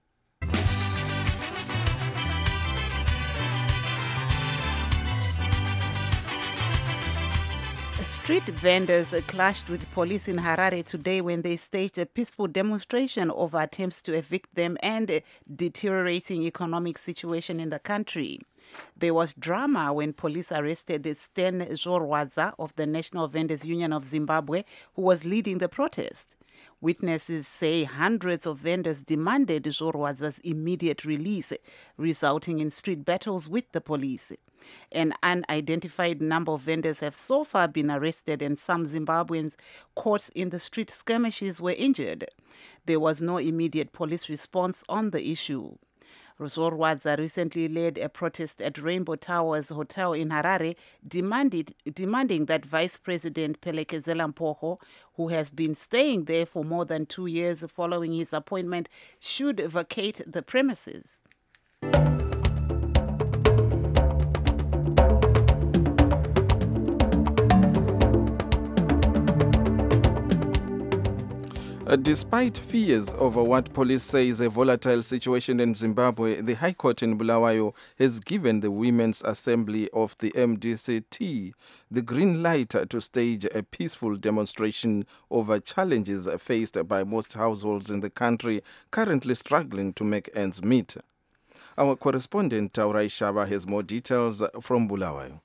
Street vendors clashed with police in Harare today when they staged a peaceful demonstration over attempts to evict them and a deteriorating economic situation in the country. There was drama when police arrested Sten Zorwadza of the National Vendors Union of Zimbabwe, who was leading the protest. Witnesses say hundreds of vendors demanded Zorwadza's immediate release, resulting in street battles with the police. An unidentified number of vendors have so far been arrested, and some Zimbabweans caught in the street skirmishes were injured. There was no immediate police response on the issue. Zorwadza recently led a protest at Rainbow Towers Hotel in Harare, demanded, demanding that Vice President Phelekezela Mpoho, who has been staying there for more than two years following his appointment, should vacate the premises. Uh, despite fears over what police say is a volatile situation in Zimbabwe, the High Court in Bulawayo has given the Women's Assembly of the M D C T the green light to stage a peaceful demonstration over challenges faced by most households in the country currently struggling to make ends meet. Our correspondent Taurai Shaba has more details from Bulawayo.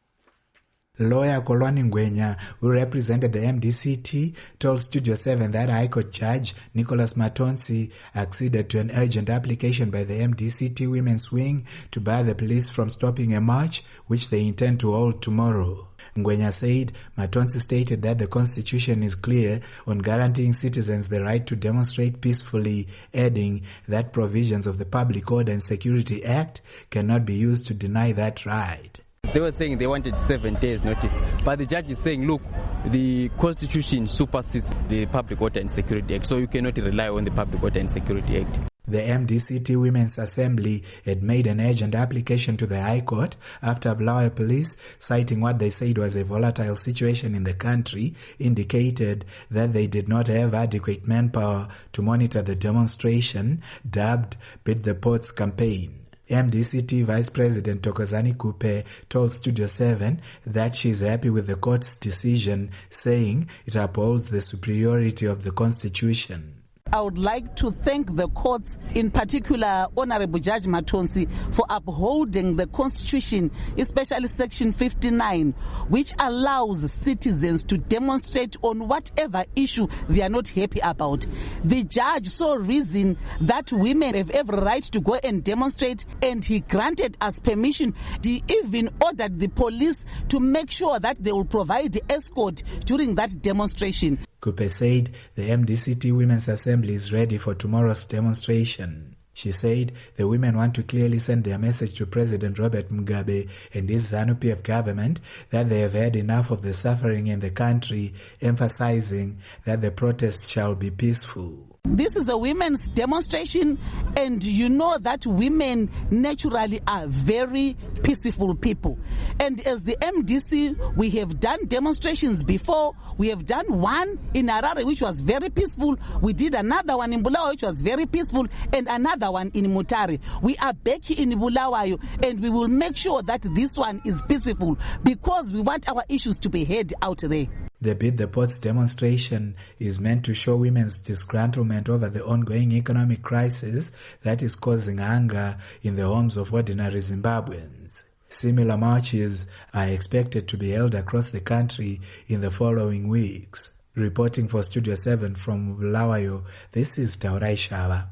Lawyer Kolwani Ngwenya, who represented the M D C T, told Studio seven that High Court Judge Nicholas Matonsi acceded to an urgent application by the M D C T Women's Wing to bar the police from stopping a march, which they intend to hold tomorrow. Ngwenya said Matonsi stated that the Constitution is clear on guaranteeing citizens the right to demonstrate peacefully, adding that provisions of the Public Order and Security Act cannot be used to deny that right. They were saying they wanted seven days notice, but the judge is saying, look, the Constitution supersedes the Public Order and Security Act, so you cannot rely on the Public Order and Security Act. The M D C T Women's Assembly had made an urgent application to the High Court after Bulawayo police, citing what they said was a volatile situation in the country, indicated that they did not have adequate manpower to monitor the demonstration, dubbed Beat the Ports campaign. M D C T Vice President Thokozani Kupe told Studio seven that she is happy with the court's decision, saying it upholds the superiority of the Constitution. I would like to thank the courts, in particular Honorable Judge Matonsi, for upholding the Constitution, especially Section fifty-nine, which allows citizens to demonstrate on whatever issue they are not happy about. The judge saw reason that women have every right to go and demonstrate, and he granted us permission. He even ordered the police to make sure that they will provide the escort during that demonstration. Kupe said the M D C T Women's Assembly is ready for tomorrow's demonstration. She said the women want to clearly send their message to President Robert Mugabe and his ZANU P F government that they have had enough of the suffering in the country, emphasizing that the protests shall be peaceful. This is a women's demonstration, and you know that women naturally are very peaceful people. And as the M D C, we have done demonstrations before. We have done one in Harare, which was very peaceful. We did another one in Bulawayo, which was very peaceful, and another one in Mutare. We are back in Bulawayo, and we will make sure that this one is peaceful because we want our issues to be heard out there. The Beat the Ports demonstration is meant to show women's disgruntlement over the ongoing economic crisis that is causing anger in the homes of ordinary Zimbabweans. Similar marches are expected to be held across the country in the following weeks. Reporting for Studio seven from Bulawayo, this is Taurai Shava.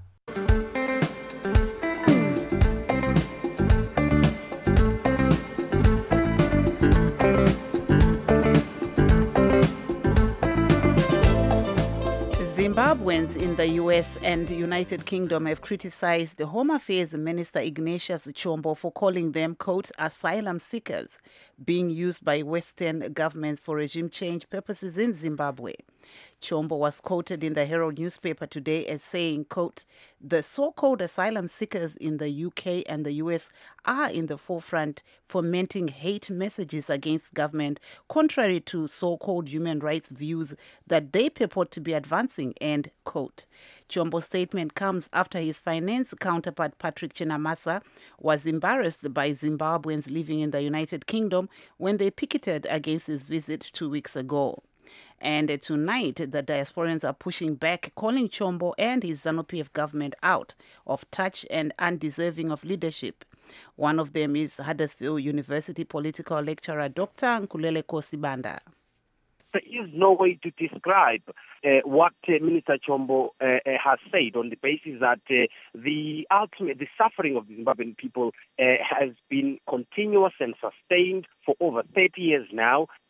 Zimbabweans in the U S and United Kingdom have criticized the Home Affairs Minister Ignatius Chombo for calling them, quote, asylum seekers being used by Western governments for regime change purposes in Zimbabwe. Chombo was quoted in the Herald newspaper today as saying, quote, the so-called asylum seekers in the U K and the U S are in the forefront fomenting hate messages against government, contrary to so-called human rights views that they purport to be advancing, end quote. Chombo's statement comes after his finance counterpart Patrick Chinamasa was embarrassed by Zimbabweans living in the United Kingdom when they picketed against his visit two weeks ago. And tonight, the diasporans are pushing back, calling Chombo and his ZANU P F government out of touch and undeserving of leadership. One of them is Huddersfield University political lecturer Doctor Nkulele Kosibanda. There is no way to describe uh, what uh, Minister Chombo uh, uh, has said on the basis that uh, the ultimate, the suffering of the Zimbabwean people uh, has been continuous and sustained for over thirty years now,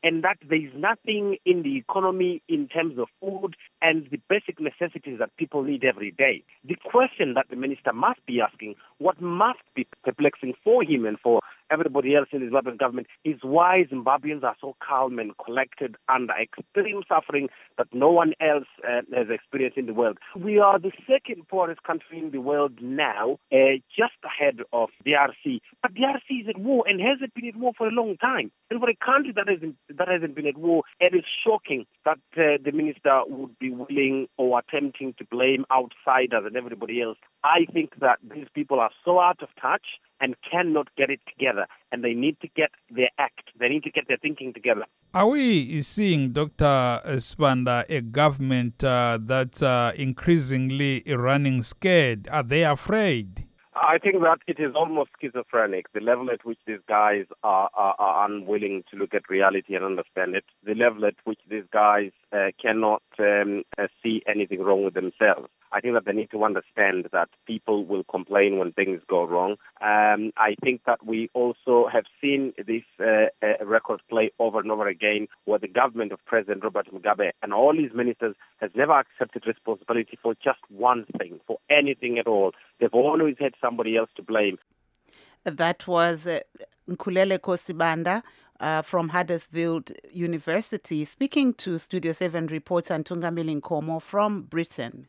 and that there is nothing in the economy in terms of food and the basic necessities that people need every day. The question that the minister must be asking, what must be perplexing for him and for everybody else in the Zimbabwean government, is why Zimbabweans are so calm and collected under extreme suffering that no one else uh, has experienced in the world. We are the second poorest country in the world now, uh, just ahead of D R C. But D R C is at war and hasn't been at war for a long time. And for a country that hasn't, that hasn't been at war, it is shocking that uh, the minister would be willing or attempting to blame outsiders and everybody else. I think that these people are so out of touch and cannot get it together, and they need to get their act, they need to get their thinking together. Are we seeing, Doctor Sibanda, a government uh, that's uh, increasingly running scared? Are they afraid? I think that it is almost schizophrenic, the level at which these guys are, are, are unwilling to look at reality and understand it, the level at which these guys uh, cannot um, uh, see anything wrong with themselves. I think that they need to understand that people will complain when things go wrong. Um, I think that we also have seen this uh, uh, record play over and over again, where the government of President Robert Mugabe and all his ministers has never accepted responsibility for just one thing, for anything at all. They've always had somebody else to blame. That was uh, Nkulele Kosibanda uh, from Huddersfield University, speaking to Studio seven reporter Ntungamili Nkomo from Britain.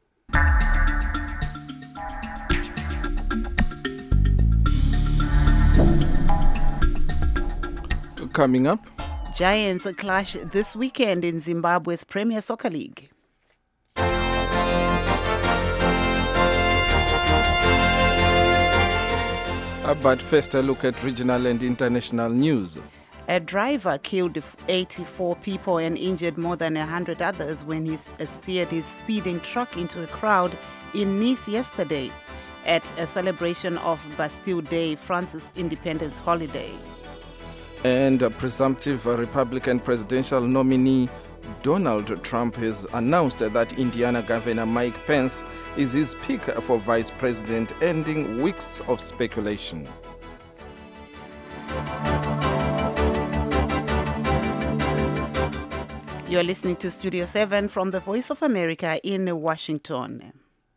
Coming up, Giants clash this weekend in Zimbabwe's Premier Soccer League. Uh, but first, a look at regional and international news. A driver killed eighty-four people and injured more than one hundred others when he steered his speeding truck into a crowd in Nice yesterday at a celebration of Bastille Day, France's independence holiday. And a presumptive Republican presidential nominee Donald Trump has announced that Indiana Governor Mike Pence is his pick for vice president, ending weeks of speculation. You're listening to Studio seven from the Voice of America in Washington.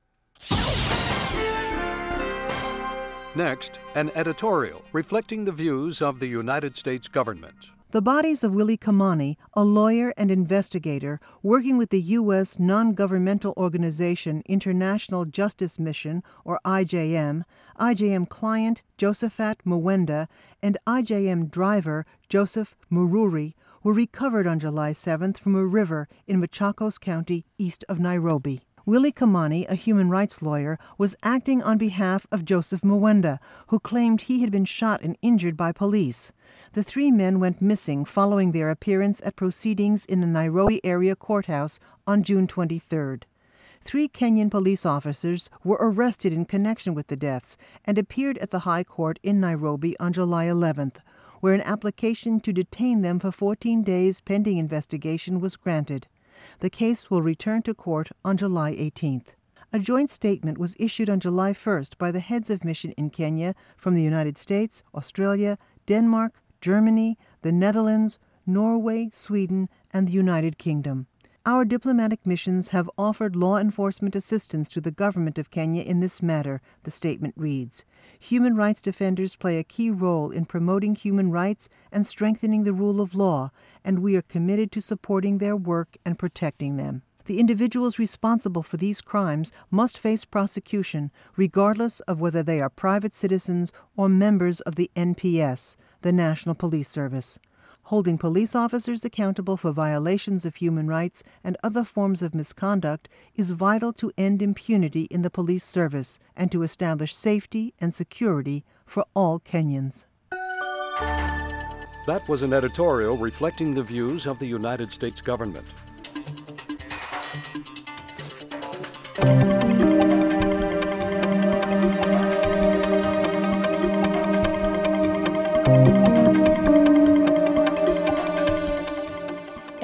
Next, an editorial reflecting the views of the United States government. The bodies of Willie Kamani, a lawyer and investigator working with the U S non-governmental organization International Justice Mission, or I J M, I J M client Josephat Mwenda, and I J M driver Joseph Mururi, were recovered on July seventh from a river in Machakos County, east of Nairobi. Willie Kamani, a human rights lawyer, was acting on behalf of Joseph Mwenda, who claimed he had been shot and injured by police. The three men went missing following their appearance at proceedings in a Nairobi area courthouse on June twenty-third. Three Kenyan police officers were arrested in connection with the deaths and appeared at the High Court in Nairobi on July eleventh, where an application to detain them for fourteen days pending investigation was granted. The case will return to court on July eighteenth. A joint statement was issued on July first by the heads of mission in Kenya from the United States, Australia, Denmark, Germany, the Netherlands, Norway, Sweden, and the United Kingdom. Our diplomatic missions have offered law enforcement assistance to the government of Kenya in this matter, the statement reads. Human rights defenders play a key role in promoting human rights and strengthening the rule of law, and we are committed to supporting their work and protecting them. The individuals responsible for these crimes must face prosecution, regardless of whether they are private citizens or members of the N P S, the National Police Service. Holding police officers accountable for violations of human rights and other forms of misconduct is vital to end impunity in the police service and to establish safety and security for all Kenyans. That was an editorial reflecting the views of the United States government. A senior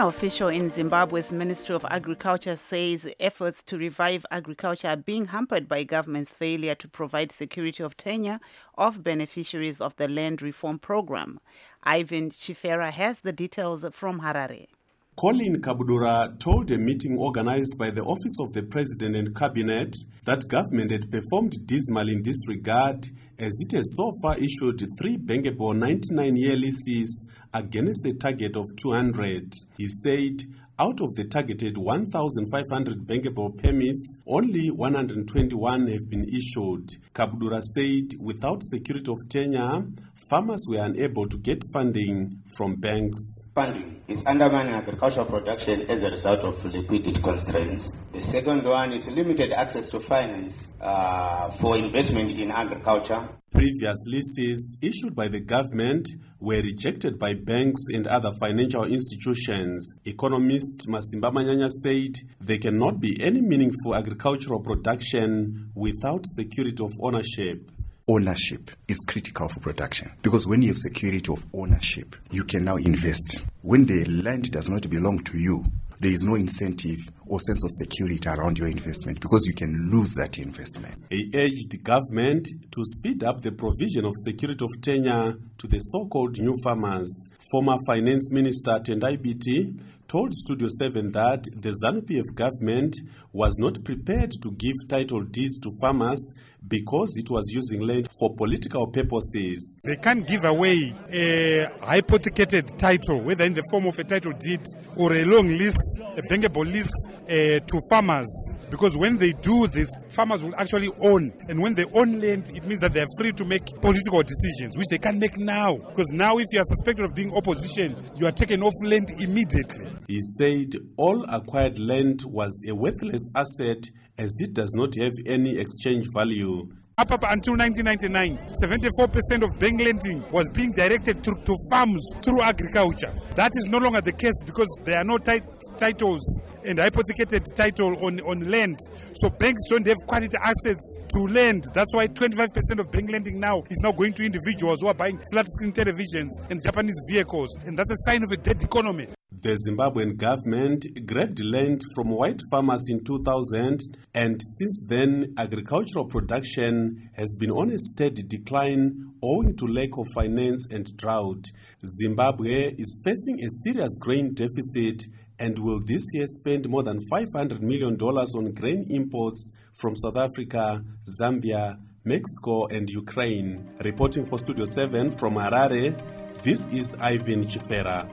senior official in Zimbabwe's Ministry of Agriculture says efforts to revive agriculture are being hampered by government's failure to provide security of tenure of beneficiaries of the land reform program. Ivan Chifera has the details from Harare. Colin Kabudura told a meeting organized by the Office of the President and Cabinet that government had performed dismal in this regard, as it has so far issued three bankable ninety-nine-year leases against a target of two hundred. He said out of the targeted one thousand five hundred bankable permits, only one hundred twenty-one have been issued. Kabudura said without security of tenure, farmers were unable to get funding from banks. Funding is undermining agricultural production as a result of liquidity constraints. The second one is limited access to finance uh, for investment in agriculture. Previous leases issued by the government were rejected by banks and other financial institutions. Economist Masimba Manyanya said there cannot be any meaningful agricultural production without security of ownership. Ownership is critical for production, because when you have security of ownership, you can now invest. When the land does not belong to you, there is no incentive or sense of security around your investment, because you can lose that investment. He urged government to speed up the provision of security of tenure to the so-called new farmers. Former Finance Minister Tendai Biti told Studio seven that the ZANU-P F government was not prepared to give title deeds to farmers because it was using land for political purposes. They can't give away a hypothecated title, whether in the form of a title deed or a long lease, a bankable lease uh, to farmers. Because when they do this, farmers will actually own. And when they own land, it means that they are free to make political decisions, which they can't make now. Because now if you are suspected of being opposition, you are taken off land immediately. He said all acquired land was a worthless asset as it does not have any exchange value. Up, up until nineteen ninety-nine, seventy-four percent of bank lending was being directed to, to farms through agriculture. That is no longer the case because there are no tit- titles and hypothecated title on, on land. So banks don't have quality assets to lend. That's why twenty-five percent of bank lending now is now going to individuals who are buying flat screen televisions and Japanese vehicles. And that's a sign of a dead economy. The Zimbabwean government grabbed land from white farmers in two thousand, and since then agricultural production has been on a steady decline owing to lack of finance and drought. Zimbabwe is facing a serious grain deficit and will this year spend more than five hundred million dollars on grain imports from South Africa, Zambia, Mexico and Ukraine. Reporting for Studio seven from Harare, this is Ivan Chifera.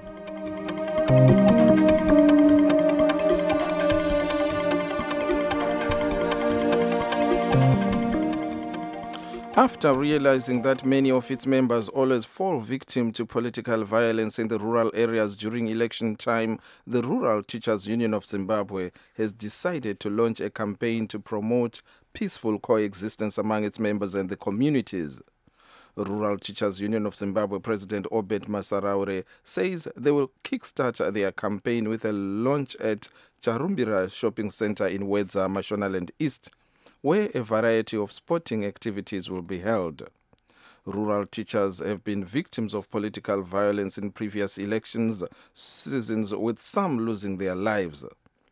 After realizing that many of its members always fall victim to political violence in the rural areas during election time, the Rural Teachers Union of Zimbabwe has decided to launch a campaign to promote peaceful coexistence among its members and the communities. Rural Teachers Union of Zimbabwe President Obed Masaraure says they will kickstart their campaign with a launch at Charumbira Shopping Center in Wedza, Mashonaland East, where a variety of sporting activities will be held. Rural teachers have been victims of political violence in previous elections seasons, with some losing their lives.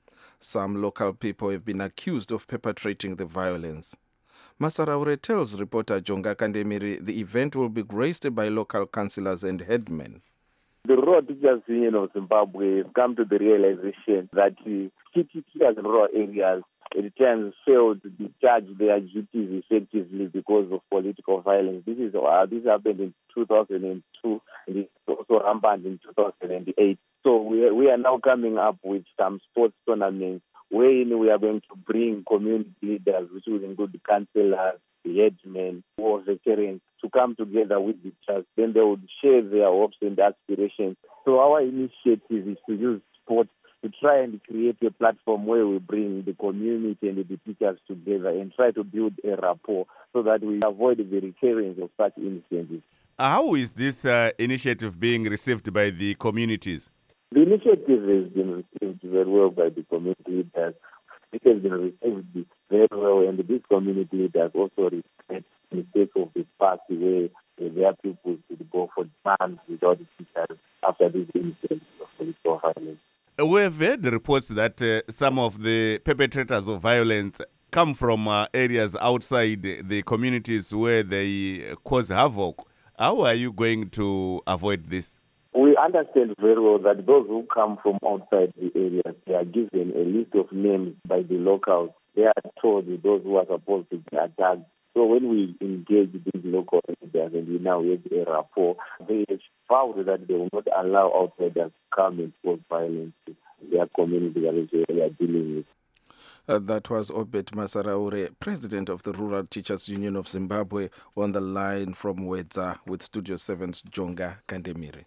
Some local people have been accused of perpetrating the violence. Masaraure tells reporter Jonga Kandemiri the event will be graced by local councillors and headmen. The Rural Teachers Union of Zimbabwe have come to the realization that key teachers in rural areas at times fail to discharge their duties effectively because of political violence. This is uh, this happened in two thousand two and it's also rampant in two thousand eight. So we we are now coming up with some sports tournaments wherein we are going to bring community leaders, which will include councillors, headmen, war veterans, to come together with the teachers. Then they would share their hopes and aspirations. So our initiative is to use sport to try and create a platform where we bring the community and the teachers together and try to build a rapport so that we avoid the recurrence of such incidents. How is this uh, initiative being received by the communities? The initiative has been received very well by the community leaders. It has been received very well, and these community leaders also respect the mistake of the past where their people should go for demands without the teachers after these incidents of political violence. We have heard reports that uh, some of the perpetrators of violence come from uh, areas outside the communities where they cause havoc. How are you going to avoid this? We understand very well that those who come from outside the area, they are given a list of names by the locals. They are told those who are supposed to be attacked. So when we engage these local areas and we now have a rapport, they have found that they will not allow outsiders to come and cause violence in their community that they are dealing with. Uh, that was Obed Masaraure, president of the Rural Teachers Union of Zimbabwe, on the line from Wedza with Studio seven's Jonga Kandemiri.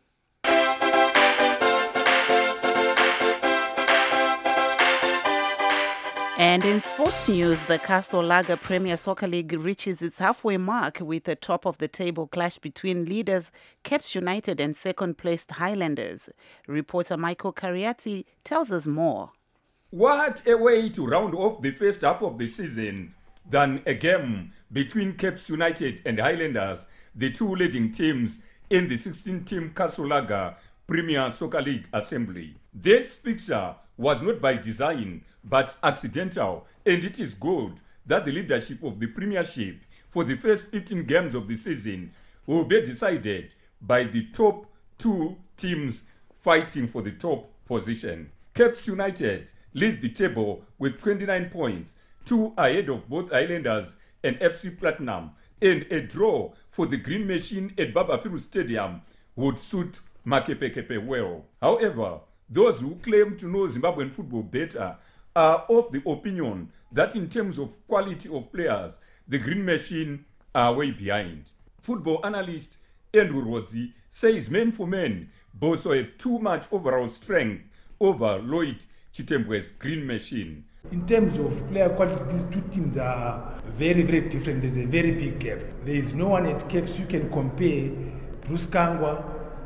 And in sports news, the Castle Lager Premier Soccer League reaches its halfway mark with a top-of-the-table clash between leaders Caps United and second-placed Highlanders. Reporter Michael Cariati tells us more. What a way to round off the first half of the season than a game between Caps United and Highlanders, the two leading teams in the sixteen-team Castle Lager Premier Soccer League Assembly. This fixture was not by design, but accidental, and it is good that the leadership of the Premiership for the first fifteen games of the season will be decided by the top two teams fighting for the top position. Caps United lead the table with twenty-nine points, two ahead of both Highlanders and F C Platinum, and a draw for the Green Machine at Babafiru Stadium would suit Makepekepe well. However, those who claim to know Zimbabwean football better are of the opinion that in terms of quality of players, the Green Machine are way behind. Football analyst Andrew Rodzi says men for men both have too much overall strength over Lloyd Chitembwe's Green Machine. In terms of player quality, these two teams are very, very different. There's a very big gap. There is no one at Caps you can compare Bruce Kangwa,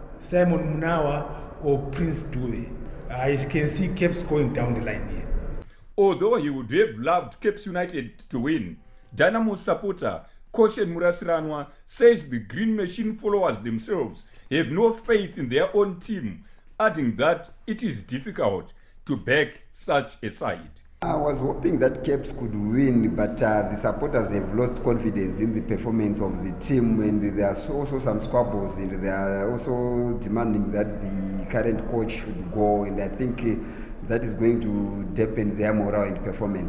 Simon Munawa, or Prince Dube. I can see Caps going down the line here. Although he would have loved Caps United to win, Dynamo supporter Koshen Murasiranwa says the Green Machine followers themselves have no faith in their own team, adding that it is difficult to back such a side. I was hoping that Caps could win, but uh, the supporters have lost confidence in the performance of the team, and there are also some squabbles, and they are also demanding that the current coach should go, and I think uh, that is going to dampen their morale and performance.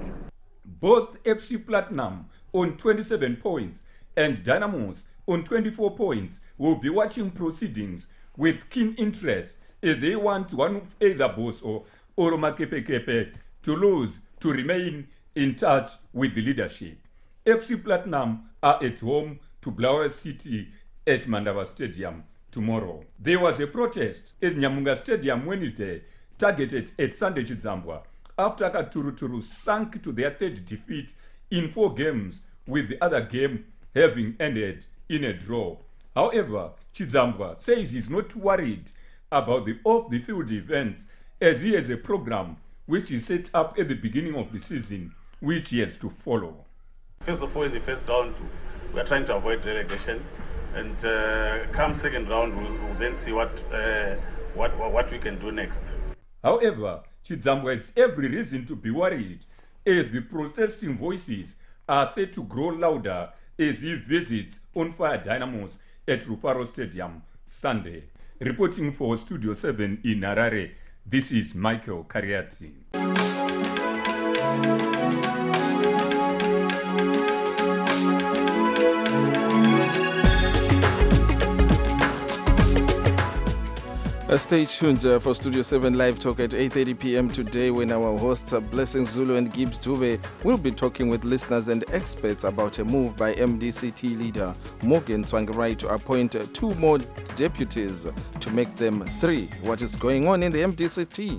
Both F C Platinum on twenty-seven points and Dynamos on twenty-four points will be watching proceedings with keen interest as they want one of either Boso or Makepekepe to lose to remain in touch with the leadership. F C Platinum are at home to Blair City at Mandava Stadium tomorrow. There was a protest at Nyamunga Stadium Wednesday targeted at Sunday Chidzambwa after Katuruturu sank to their third defeat in four games, with the other game having ended in a draw. However, Chidzambwa says he's not worried about the off-the-field events as he has a program which is set up at the beginning of the season, which he has to follow. First of all, in the first round, we are trying to avoid relegation, and uh, come second round, we'll, we'll then see what, uh, what what we can do next. However, Chidzambwa has every reason to be worried as the protesting voices are set to grow louder as he visits On Fire Dynamos at Rufaro Stadium Sunday. Reporting for Studio seven in Harare, this is Michael Cariati. Uh, stay tuned uh, for Studio seven Live Talk at eight thirty p.m. today, when our hosts uh, Blessing Zulu and Gibbs Dube will be talking with listeners and experts about a move by M D C T leader Morgan Tsvangirai to appoint uh, two more deputies to make them three. What is going on in the M D C T?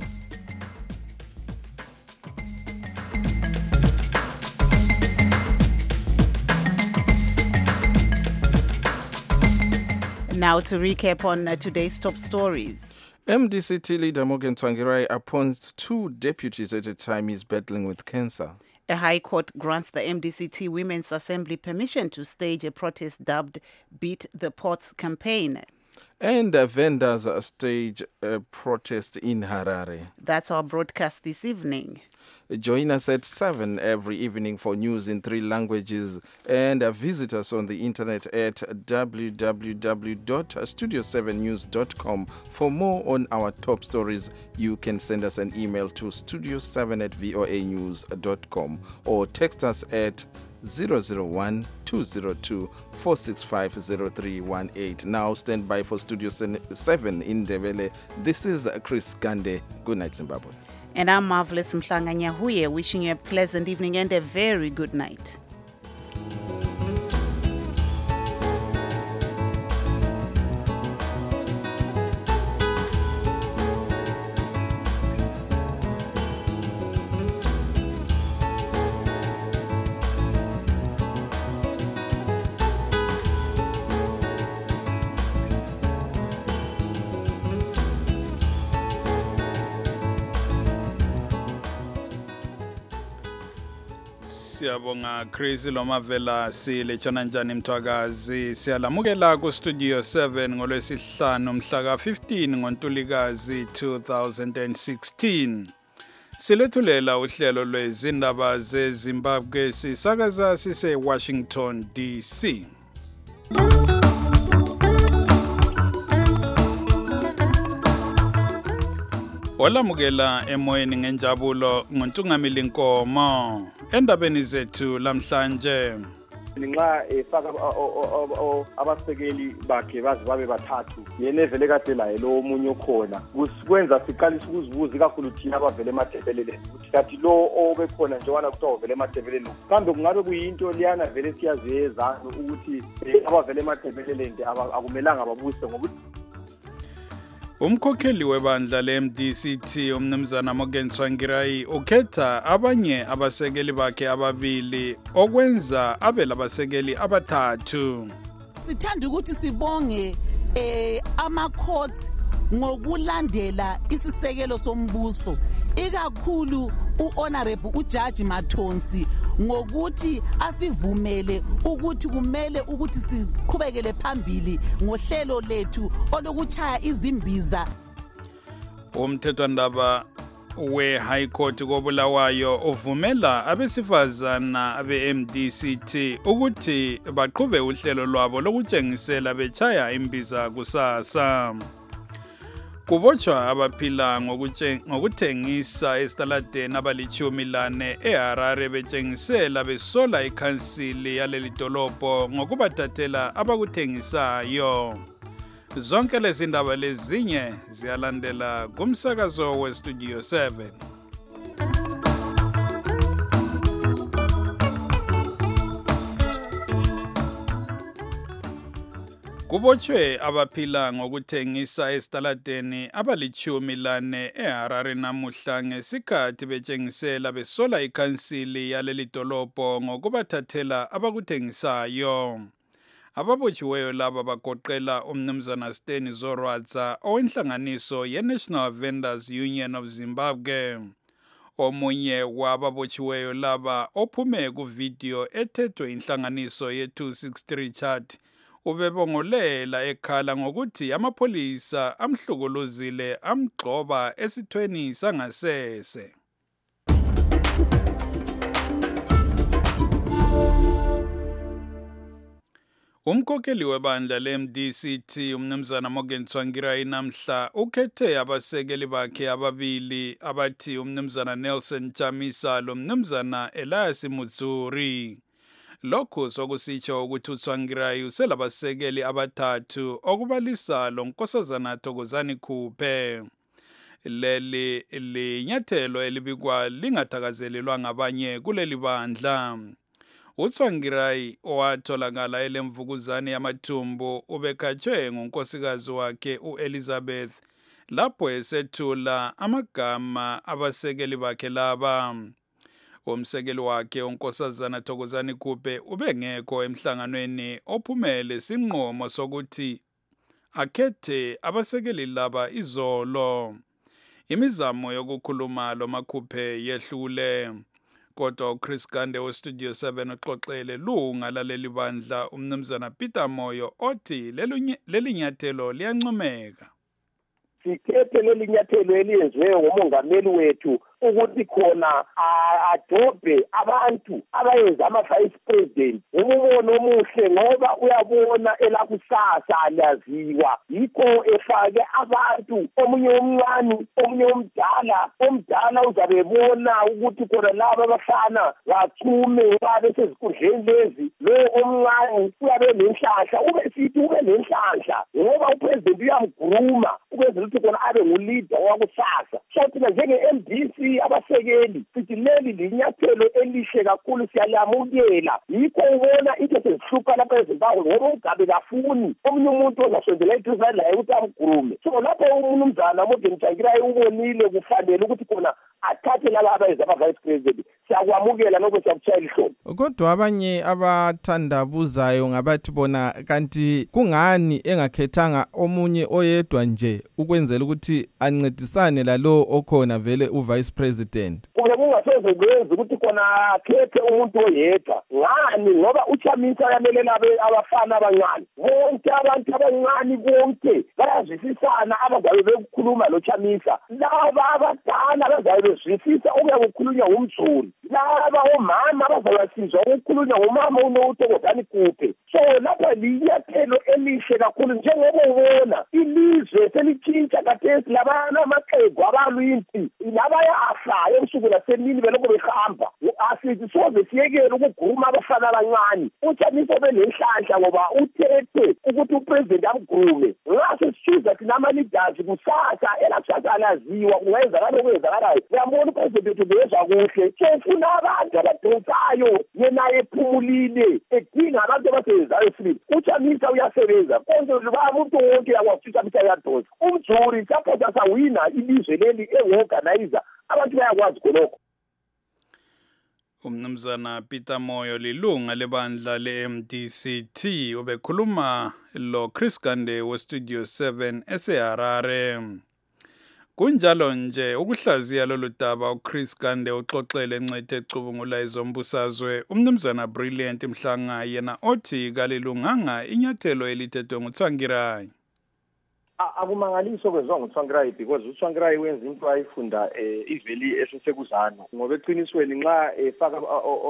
Now to recap on uh, today's top stories. M D C T leader Morgan Tsvangirai appoints two deputies at a time he's battling with cancer. A high court grants the M D C T Women's Assembly permission to stage a protest dubbed Beat the Pots campaign. And uh, vendors uh, stage a protest in Harare. That's our broadcast this evening. Join us at seven every evening for news in three languages, and uh, visit us on the internet at w w w dot studio seven news dot com. For more on our top stories, you can send us an email to studio seven at voa news dot com or text us at zero zero one two zero two four six five zero three one eight. Now stand by for Studio seven in Ndebele. This is Chris Gande. Good night, Zimbabwe. And I'm Marvelous Mhlanga Nyahuye, wishing you a pleasant evening and a very good night. Siyabonga Chris Lomavela silechana njani mthwakazi siyalamukela ku Studio seven ngolwesihlanu mhla ka fifteen ngoNtulikazi two thousand sixteen. Silethulela uhlelo lwezindaba zeZimbabwe sisakaza sise Washington D C. Olamukela emoyeni ngenjabulo ngontungamili Nkomo endabeni zethu lamhlanje. Nxa efaka abasekeli bakhe baze babe bathathu yena evele kade laye lo omunye okhona kwenza siqalisa ukuzibuza kakhulu thina abavele emadebeleleni ukuthi kathi lo obekhona njengoba kuthiwa uvele emadebeleleni kambe kungabe kuyinto liyana vele siyaziyezana ukuthi abavele emadebeleleni akumelanga babuse ngokuthi Umkhokheli webandla le-M D C T umnumzana Morgan Tsvangirai ukhetha abanye abasekeli bakhe ababili okwenza abe labasekeli abathathu. Sithanda ukuthi sibonge eh ama courts ngokulandela isisekelo sombuso ikakhulu uHonorable uJudge Matonsi ngokuthi asivumele ukuthi kumele ukuthi siqhubekele phambili ngohlelo lethu olokuchaya izimbiza. Umthethwandaba we High Court kobulawayo uvumela abesifazana abe-M D C T ukuthi baqhube uhlelo lwabo lokutshengisela bechaya imbiza kusasa. Kubotshwa abaphila ngokuthengisa esitaladeni abalichumi lane eHarare betshengisela besola ikhansili yaleli dolobho ngokubathathela abakuthengisayo. Zonke lezi ndaba lezinye ziyalandela kumsakazo we Studio seven. Kubotshwe abaphila ngokuthengisa esitaladeni abalichumi lane eHarare namuhla ngesikhathi betshengisela besola ikhansili yaleli dolobho ngokubathathela abakuthengisayo. Ababotshiweyo laba bagoqela umnumzana Steny Zorwadza owenhlanganiso ye-National Vendors Union of Zimbabwe. Omunye wababotshiweyo laba ophume kuvideo ethethwe inhlanganiso ye-two sixty-three chat ubebongolela ekhala ngokuthi amapholisa amhlukuluzile amgxoba esithweni sangasese. Umkhokheli webandla le-M D C T umnumzana Morgan Tsvangirai namhla ukhethe abasekeli bakhe ababili abathi umnumzana Nelson Chamisa lo mnumzana Elias Mutsuri. Lokhu sokusitsho ukuthi uTsvangirai uselabasekeli abathathu okubalisa lo Nkosazana Thokozani Khuphe. Leli linyathelo elibikwa lingathakazelelwa ngabanye kuleli bandla. uTsvangirai owatholakala elemvukuzane yamathumbu ubekhatshwe ngonkosikazi wakhe uElizabeth lapho esethula amagama abasekeli bakhe laba. Umsekeli wakhe unkosazana Thokozani Khuphe ubengekho emhlanganweni ophumele sinqomo sokuthi akhethe abasekeli laba izolo. Imizamo yokukhuluma lo Makhuphe yehlule. kodwa uChris Gande weStudio seven uxoxele lunga laleli bandla umnumzana Peter Moyo othi leli nyathelo liyancomeka. Sikhethe leli nyathelo eliyenziwe ngumongameli wethu ukuthi khona adobhe abantu abayenza ama-vice president umubono omuhle ngoba uyabona elakusasa aliyaziwa yikho efake abantu omunye omncane omunye omdala omdala uzabe ebona ukuthi khona laba abafana bachume babe sezikhundleni lezi lo omncane uyabe nenhlanhla ube sithi ube nenhlanhla ngoba upresident uyamgruma ukwenzela ukuthi khona abe nguleader wakusasa so thina njenge-M D C abasekeli sithi leli linyathelo elihle kakhulu siyalamukela yikho ubona into sezihlupha lapha eZimbabwe ngoba ugabe kafuni omunye umuntu ozasondela eduze laye ukuthi amgurume so lapho umnumzana Morgan Tsvangirai ubonile kufanele ukuthi khona athathe laba abayenza ama-vice president siyakwamukela nokuthi siyakutshayela ihlobo. Kodwa abanye abathandabuzayo ngabathi bona kanti kungani engakhethanga omunye oyedwa nje ukwenzela ukuthi ancedisane lalo okhona vele uvice president. Kona kungasoze kwenze ukuthi khona akhethe umuntu oyedwa ngani ngoba uChamisa yamelela abafana abancane bonke abantu abancane bonke bayazwisisana abazabe bekukhuluma lo Chamisa laba abadala bazabe bezwisisa okuyakukhulunywa umthuli laba omama bazawasizwa ukukhulunywa ngomama unoTokodani Kuphe so lapha linyathelo elihle kakhulu njengoba ubona ilizwe selitshintsha kathesi labana amaqegu abalwinti laba yafa ebusuku lasemini beloko behamba asithi soze siyekele ukuguruma abafana abancane uChamisa benenhlanhla ngoba uthethe ukuthi upresident amgurume ngase sisiza thina ama-leaders kusasa elakusasa alaziwa kungayenzakala okwenzakalayo uyambona upresident ubezwa kuhle so ufuna abantu abadonsayo yena ephumulile edinga abantu abasebenzayo futhi uChamisa uyasebenza konke umuntu wonke yakwazi uChamisa uyadonsa umjuri sapota sawina ilizwe leli engu-organizer abantu bayakwazi khonokho. Umnumzana Peter Moyo lilunga lebandla le-M D C T ubekhuluma lo Chris Gande weStudio seven eseHarare. Kunjalo nje ukuhlaziya lolu daba uChris Gande uxoxele encethe ecubungula izombusazwe umnumzana Brilliant Mhlanga yena othi kalilunganga inyathelo elithethwe nguTsvangirai. Akumangaliso kwezwa nguTsvangirai because uTsvangirai wenza into ayifunda iveli esesekuzana ngoba eqinisweni nxa efaka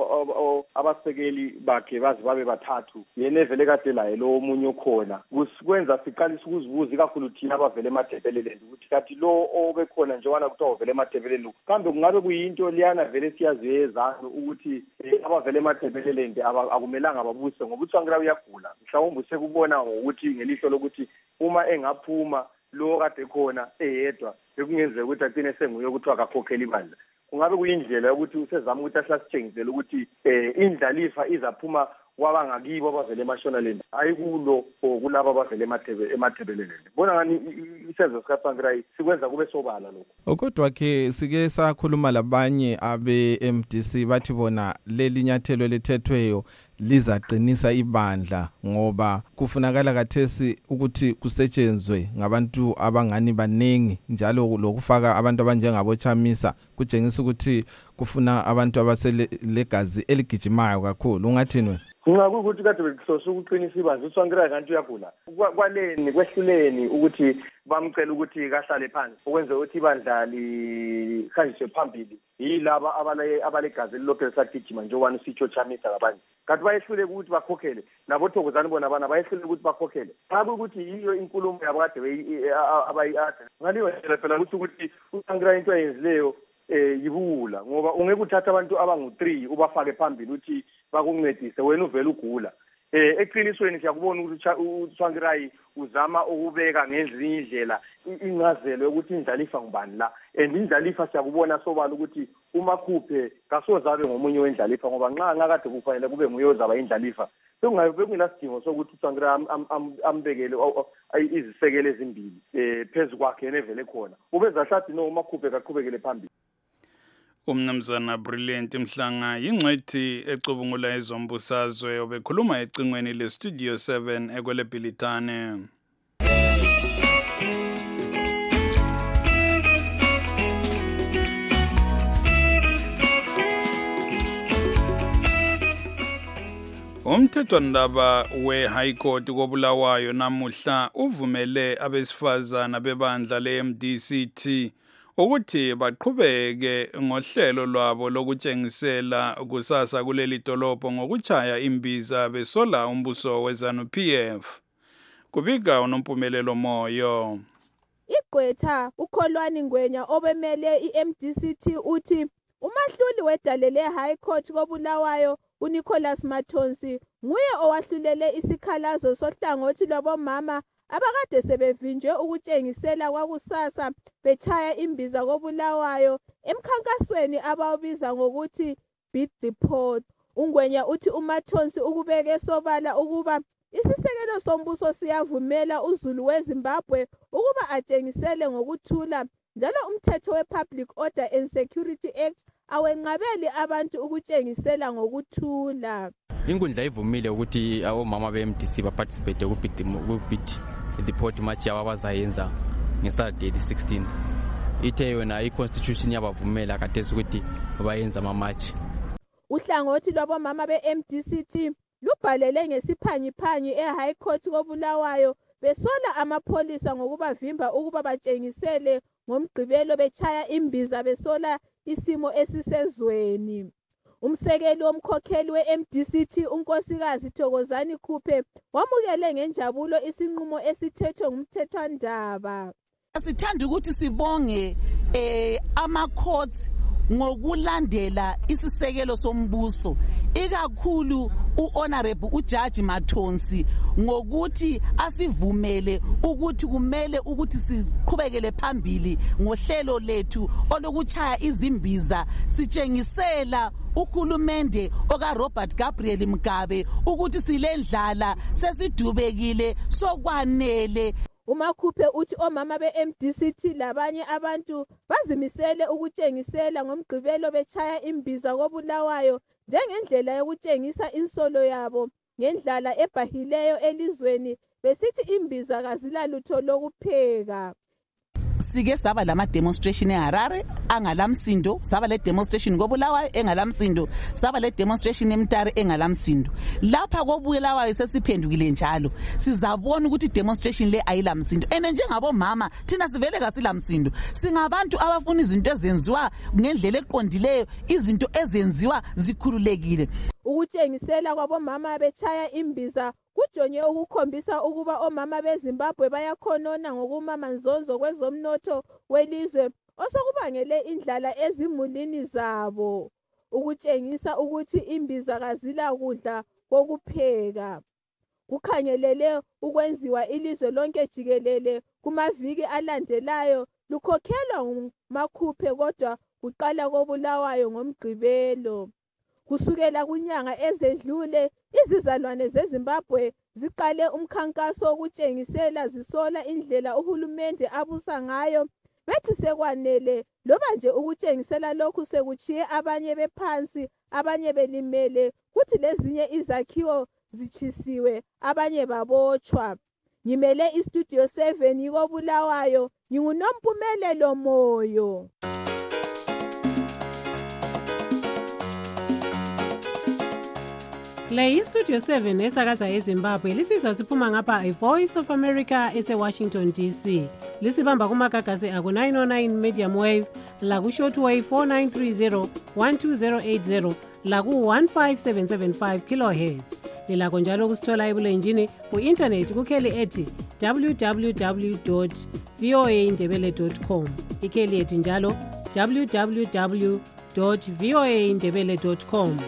abasekeli bakhe bazi babe bathathu yena evele kade laye lo omunye okhona kwenza siqalisa ukuzibuza ikakhulu thina abavele eMathebeleleni ukuthi kathi lo obekhona njengoba kuthiwa uvele eMathebeleleni kambe kungabe kuyinto liyana vele siyaziyezana ukuthi abavele eMathebeleleni akumelanga babuse ngoba uTsvangirai uyagula mhlawumbe usekubona ngokuthi ngelihlo lokuthi uma engaphuma lo kade khona eyedwa bekungenzeka ukuthi agcine senguye ukuthi akakhokhela ibandla kungabe kuyindlela yokuthi usezama ukuthi asasithengisele ukuthi indlalifa izaphuma kwabangakibo abavele eMashonaland hayi kulo kulabo abavele eMathebeleleni bona ngani isenzo sikaTsvangirai sikwenza kube sobala lokho. Kodwa ke sike sakhuluma labanye abe-M D C bathi bona leli nyathelo elithethweyo lizaqinisa ibandla ngoba kufunakala kathesi ukuthi kusetshenzwe ngabantu abangani baningi njalo lokufaka abantu abanjengabo Chamisa kutshengisa ukuthi kufuna abantu abaselegazi eligijimayo kakhulu. Ungathini wena? Kungakuthi kade bekuhloswa ukuqinisa ibandla uTsvangirai kanti uyagula kwaleni kwehluleni ukuthi bamcela ukuthi kahlale phansi ukwenza ukuthi ibandla lihanjiswe phambili yilaba abalegazi elilokhu lisagijima njengoba usitsho Chamisa kabanye kanti bayehlule ukuthi bakhokhele nabo Thokozani bona bana bayehlule ukuthi bakhokhele ngabe ukuthi yiyo inkulumo yabo kade abayi-ade ngaliyo ndlela phela ukuthi ukuthi uTsvangirai into ayenzileyo eh yibula ngoba ungeke uthatha abantu abangu three ubafake phambili uthi bakuncedise wena uvela ugula eh eqinisweni siyakubona ukuthi uTsvangirai uzama ukubeka ngezinye indlela incazelo ukuthi indlalifa ngubani la and indlalifa siyakubona sobala ukuthi uMakhuphe kasozabe ngomunye wendlalifa ngoba nxa ngakade kufanele kube nguye ozaba indlalifa bekungabe bekungelasidingo sokuthi uTsvangirai ambekele izisekelo ezimbili eh phezukwakhe nevele khona ubeza hlathi no uMakhuphe kaqhubekele phambili. Umnumzana Brilliant Mhlanga yingcwethi ecubungula izombusazwe obekhuluma ecingweni leStudio seven ekweleBhilitane. Umthethwandaba we-High Court koBulawayo namuhla uvumele abesifazana bebandla le-M D C T ukuthi baqhubeke ngohlelo lwabo lokutshengisela kusasa kuleli dolobho ngokuchaya imbiza besola umbuso we-ZANU-P F. Kubika uNompumelelo Moyo. Igqwetha uKholwani Ngwenya obemele i-M D C T uthi umahluli wedalele High Court koBulawayo uNicholas Matonsi nguye owahlulele isikhalazo sohlangothi lwabomama abakade sebevinjwe ukutshengisela kwakusasa bechaya imbiza koBulawayo emkhankasweni abawubiza ngokuthi Beat the Pot. Ungwenya uthi uMatonsi ukubeke sobala ukuba isisekelo sombuso siyavumela uZulu weZimbabwe ukuba atshengisele ngokuthula njalo umthetho we-Public Order and Security Act awenqabeli abantu ukutshengisela ngokuthula. Inkundla ivumile ukuthi abomama be-M D C baparticipate ku-Beat the Pot march yabo abazayenza ngeSaturday the sixteenth. Ithe yona i-constitution yabavumela khathesi ukuthi bayenza ama-march. Uhlangothi lwabomama be-M D C T lubhalele ngesiphanyiphanyi e-High Court koBulawayo besola amapholisa ngokubavimba ukuba batshengisele ngomgqibelo bechaya imbiza besola isimo esisezweni. Umsekeli womkhokheli we-M D C T unkosikazi Thokozani Khuphe wamukele ngenjabulo isinqumo esithethwe ngumthethwandaba. Sithanda ukuthi sibonge eh ama-courts ngokulandela isisekelo sombuso ikakhulu uHonorable uJudge Matonsi ngokuthi asivumele ukuthi kumele ukuthi siqhubekele phambili ngohlelo lethu olokuchaya izimbiza sitshengisela ukhulumende oka Robert Gabriel Mugabe ukuthi silendlala sesidubekile sokwanele. Umakhuphe uthi omama be-M D C T labanye abantu bazimisele ukutshengisela ngomgqibelo bechaya imbiza koBulawayo njengendlela yokutshengisa insolo yabo ngendlala ebahileyo elizweni besithi imbiza kazilalutho lokupheka. Sike saba lama demonstration eHarare angalamsindo, saba le demonstration koBulawayo engalamsindo, saba le demonstration eMtare engalamsindo. Lapha koBulawayo sesiphendukile njalo. Sizabona ukuthi demonstration le ayilamsindo. Ene njengabomama thina sivele kasilamsindo. Singabantu abafuna izinto ezenziwa ngendlela eqondileyo, izinto ezenziwa zikhululekile. Ukutshengisela kwabomama bechaya imbiza kujonye ukukhombisa ukuba omama beZimbabwe bayakhonona ngokumamanzonzo kwezomnotho welizwe osokubangele indlala ezimulini zabo. Ukutshengisa ukuthi imbiza kazila kudla kokupheka kukhangelele ukwenziwa ilizwe lonke jikelele kumaviki alandelayo lukhokhelwa nguMakhuphe kodwa kuqala koBulawayo ngomgqibelo. Kusukela kunyanga ezedlule izizalwane zeZimbabwe ziqale umkhankaso wokutshengisela zisola indlela uhulumende abusa ngayo bethi sekwanele loba nje ukutshengisela lokhu sekuchiye abanye bephansi abanye belimele kuthi lezinye izakhiwo zichisiwe abanye babotshwa. Ngimele iStudio seven yikoBulawayo nginguNompumelelo Moyo. Le iStudio seven esakaza eZimbabwe lisizwa siphuma ngapha iVoice of America eseWashington D C. Lisibamba kumagagasi aku nine oh nine medium wave, laku shortwave four nine three zero one two zero eight zero, laku one five seven seven five kilohertz. Lilakho njalo kusithola ebulenjini ku-internet kukheli ethi w w w dot v o a indebele dot com. Ikheli ethi njalo w w w dot v o a indebele dot com.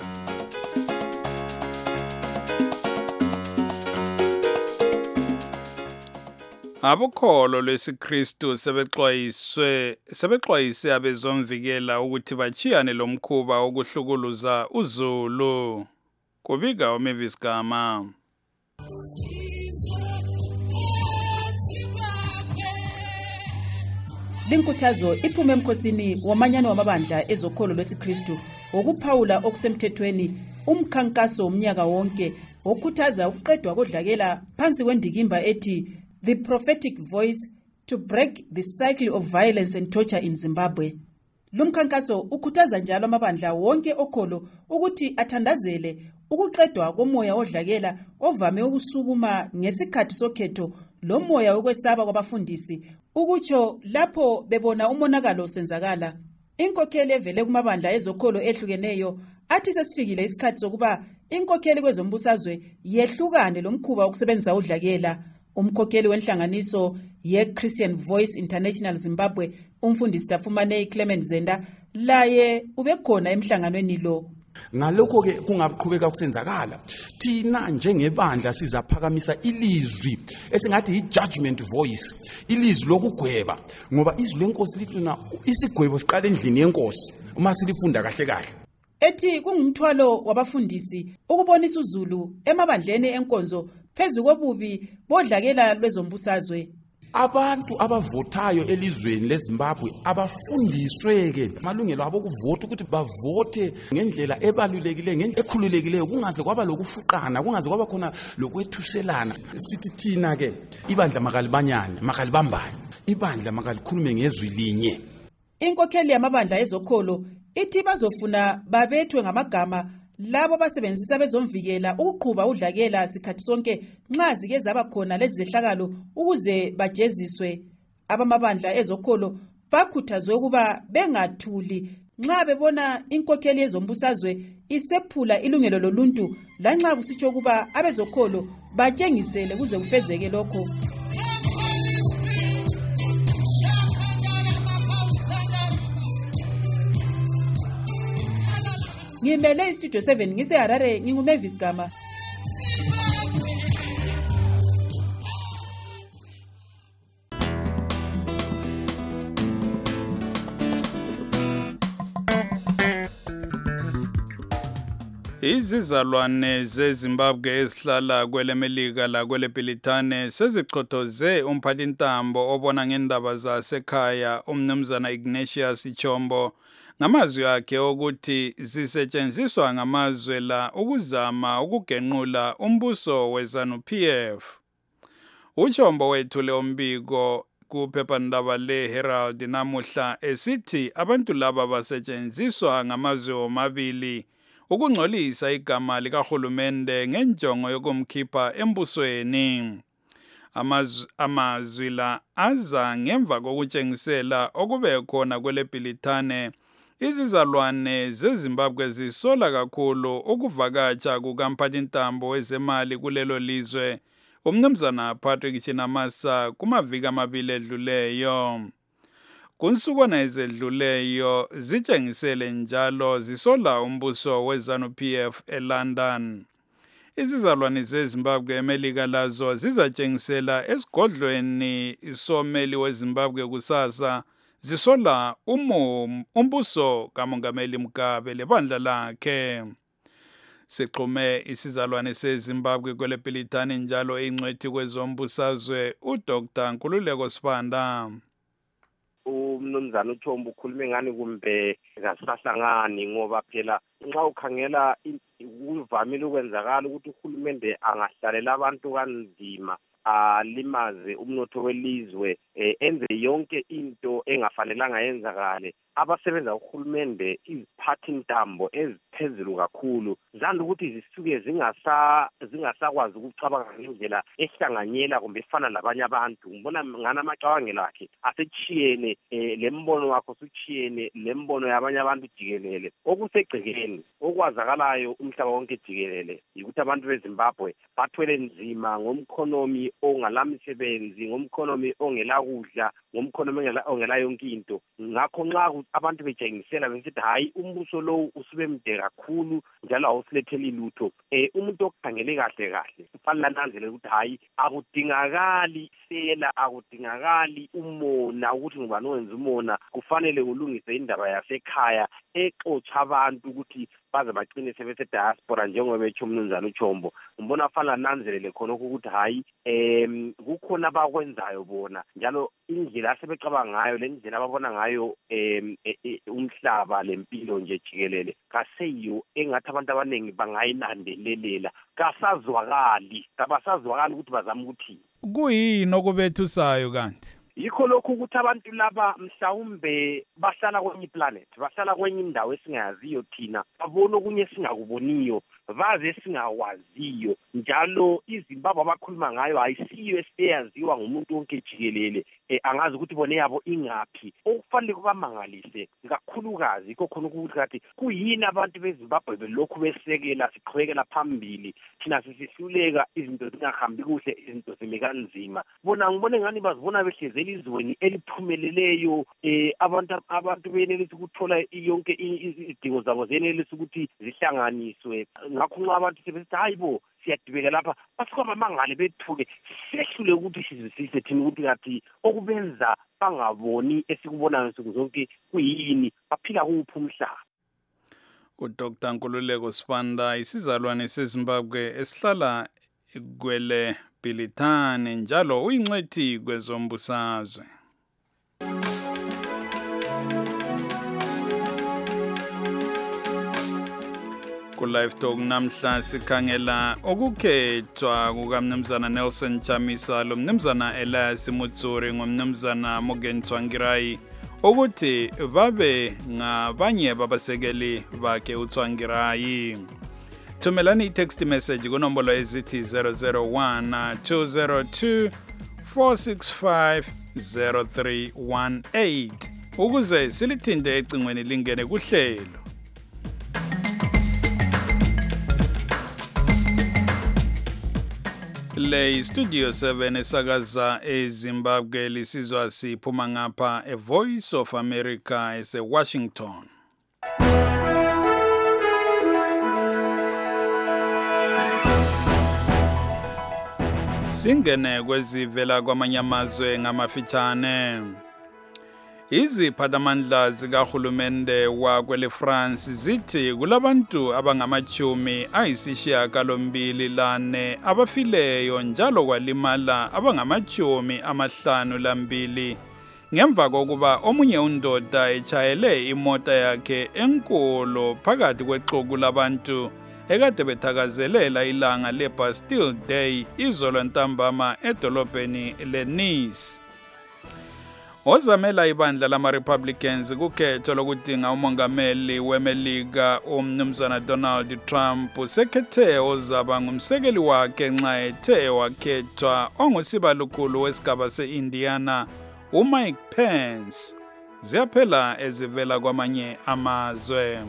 Abokholo lwesiKristu sebexwayiswe sebexwayise abezomvikela ukuthi bachiyane lomkhuba okuhlukuluza uZulu. Kubika uMavis Gama. Linkuthazo iphume emkhosini wamanyano wamabandla ezokholo lwesiKristu okuphawula okusemthethweni umkhankaso umnyaka wonke okhuthaza ukuqedwa kodlakela phansi kwendikimba ethi The Prophetic Voice to Break the Cycle of Violence and Torture in Zimbabwe. Lumkhankaso ukhuthaza njalo amabandla wonke okholo ukuthi athandazele ukuqedwa komoya odlakela ovame ukusukuma ngesikhathi sokhetho lo moya wokwesaba kwabafundisi ukutsho lapho bebona umonakalo senzakala. Inkokheli evele kumabandla ezokholo ehlukeneyo athi sesifikile isikhathi sokuba inkokheli kwezombusazwe yehlukane lomkhuba wokusebenzisa udlakela. Umkhokheli wenhlanganiso ye-Christian Voice International Zimbabwe, umfundisi Tafumane Clement Zenda, laye ubekhona emhlanganweni lo. Ngalokho ke kungaqhubeka kusenzakala, thina njengebandla sizaphakamisa ilizwi esingathi i-judgment voice, ilizwi lokugweba, ngoba izwi lenkosi lithuna isigwebo siqala endlini yenkosi uma silifunda kahle kahle. Ethi kungumthwalo wabafundisi ukubonisa uzulu emabandleni enkonzo phezu kobubi bodlakela lwezombusazwe. Abantu abavotayo elizweni leZimbabwe abafundisweke amalungelo abo okuvota ukuthi bavote ngendlela ebalulekileyo, ngendlela ekhululekileyo, kungaze kwaba lokufuqana, kungaze kwaba khona lokwethuselana. Sithi thina ke ibandla makalibanyane, makalibambane, ibandla makalikhulume ngezwi linye. Inkokheli yamabandla ezokholo ithi bazofuna babethwe ngamagama labo basebenzisa bezomvikela ukuqhuba udlakela sikhathi sonke nxa zike zaba khona lezi zehlakalo ukuze bajeziswe. Abamabandla ezokholo bakhuthazwe ukuba bengathuli nxa bebona inkokheli yezombusazwe isephula ilungelo loluntu, lanxa kusitsho ukuba abezokholo batshengisele kuze kufezeke lokho. Ngimele istudio seven ngise Harare, nginguMavis Gama. Izizalwane zeZimbabwe ezihlala kwele Melika la kwele Bhilithane sezichothoze umphathintambo obona ngendaba zasekhaya umnumzana Ignatius Chombo ngamazwi akhe ukuthi zisetshenziswa ngamazwe la ukuzama ukugenqula umbuso weZanu-P F. Uchombo wethule umbiko kuphephandaba leHerald namuhla esithi abantu laba basetshenziswa ngamazwe omabili ukungcolisa igama likahulumende ngenjongo yokumkhipha embusweni. Amazwi, amazwi la aza ngemva kokutshengisela okube khona kwele Bhilithane izizalwane zeZimbabwe zisola kakhulu ukuvakatsha kukamphathintambo wezemali kulelo lizwe umnumzana Patrick Chinamasa kumaviki amabili edluleyo. Kunsukwana ezedluleyo zitshengisele njalo zisola umbuso weZanu-P F eLondon. Izizalwane zeZimbabwe eMelika lazo zizatshengisela esigodlweni someli weZimbabwe kusasa zisola umu umbuso kaMongameli Mugabe lebandla lakhe. Sixhume isizalwane seZimbabwe kwele Bhilithane njalo ingcwethi kwezombusazwe uDoctor Nkululeko Sibanda. Umnumzana uChombo ukhulume ngani kumbe kasahlangani ngoba phela nxa ukhangela kuvamile ukwenzakala ukuthi uhulumende angahlalela abantu kanzima alimaze umnotho welizwe enze yonke into engafanelanga yenzakale. Abasebenza uhulumende iziphathintambo eziphezulu kakhulu zanda ukuthi zisuke zingasa zingasakwazi ukucabanga ngendlela ehlanganyela kumbe efana labanye abantu. Ngibona ngana amacabangelo akhe asechiyene lembono wakho suchiyene lembono yabanye abantu jikelele. Okusegcekeni okwazakalayo umhlaba wonke jikelele ukuthi abantu beZimbabwe bathwele nzima ngomkhonomi ongalamisebenzi, ngomkhonomi ongela kudla, ngomkhonomi ongela yonke into. Ngakho nxa abantu betshengisela besithi hayi umbuso lo usube mde kakhulu njalo awusiletheli lutho, eh umuntu okhangele kahle kahle kufanele ananzele ukuthi hayi akudingakali sela, akudingakali umona ukuthi ngubani owenza umona, kufanele ulungise indaba yasekhaya exotsha abantu ukuthi baze baqine sebese diaspora njengoba betsho umnumzana uChombo. Ngibona afanele ananzelele khona ukuthi hayi em kukhona abakwenzayo bona njalo indlela asebecabanga ngayo lendlela ababona ngayo em umhlaba lempilo nje jikelele kaseyiyo engathi abantu abaningi bangayilandelelela, kasazwakali kabasazwakali ukuthi bazama ukuthi kuyini okubethusayo kanti. yikho lokhu ukuthi abantu laba mhlawumbe bahlala kwenye planet, bahlala kwenye indawo esingayaziyo thina, babona okunye singakuboniyo, bazi esingawaziyo, njalo iZimbabwe abakhuluma ngayo ayisiyo esiyaziwa ngumuntu wonke jikelele. Eh, angazi ukuthi bone yabo ingaphi. Okufanele kubamangalise kakhulukazi yikho khona ukuthi kathi kuyini abantu beZimbabwe belokhu besekela siqhubekela phambili thina sisihluleka izinto zingahambi kuhle, izinto zime kanzima. Bona ngibone ngani bazibona behlezela izweni eliphumeleleyo, eh abantu abantu benelisa ukuthola yonke izidingo zabo zenelisa ukuthi zihlanganiswe. Ngakho nxa abantu sebesithi hayibo siyadibeka lapha basuka bamangale bethuke sehlule ukuthi sizwisise thina ukuthi kathi okubenza bangaboni esikubonayo nsuku zonke kuyini, baphila kuphi umhlaba. uDr Nkululeko Sibanda isizalwane seZimbabwe esihlala kwele Bilithane njalo uyingcwethi kwezombusazwe. Ku-Live Talk namhla sikhangela okukhethwa kukaMnumzana Nelson Chamisa lo Mnumzana Elias Mutsuri ngomnumzana Morgan Tsvangirai ukuthi babe ngabanye babasekeli bakhe uTsvangirai. Thumelani i-text message kunombolo ezithi zero zero one two zero two four six five zero three one eight ukuze silithinde ecingweni lingene kuhlelo. Le Studio seven esakaza eZimbabwe lisizwa siphuma ngapha e Voice of America ese Washington. Singene kwezivela kwamanye amazwe ngamafitshane. Iziphathamandla zikahulumende wakwele France zithi kulabantu abangamachumi ayisishiyagalombili lane abafileyo njalo kwalimala abangamachumi amahlanu lambili ngemva kokuba omunye undoda echayele imota yakhe enkulu phakathi kwexuku labantu ekade bethakazelela ilanga leBastille Day izolo ntambama edolobheni leNice. Ozamela ibandla lama-Republicans kukhetho lokudinga umongameli weMelika uMnumzana Donald Trump sekhethe ozaba ngumsekeli wakhe nxa ethe wakhethwa ongusibalukhulu wesigaba se-Indiana uMike Pence. Ziyaphela ezivela kwamanye amazwe.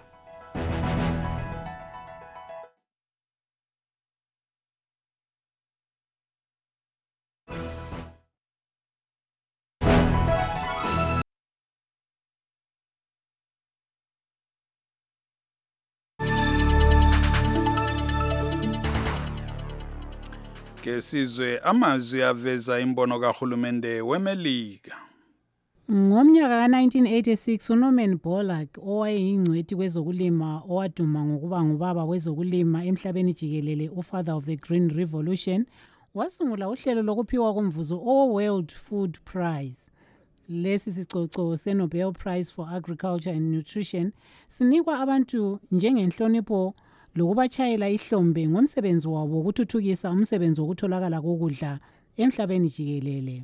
Kesizwe amazwi aveza imbono kahulumende weMelika. Ngomnyaka ka nineteen eighty-six uNorman Borlaug owayeyingcwethi kwezokulima owaduma ngokuba ngubaba wezokulima emhlabeni jikelele ufather of the Green Revolution wasungula uhlelo lokuphiwa komvuzo oWorld Food Prize. Lesi sicoco seNobel Prize for Agriculture and Nutrition sinikwa abantu njengenhlonipho lokubachayela ihlombe ngomsebenzi wabo wokuthuthukisa umsebenzi wokutholakala kokudla emhlabeni jikelele.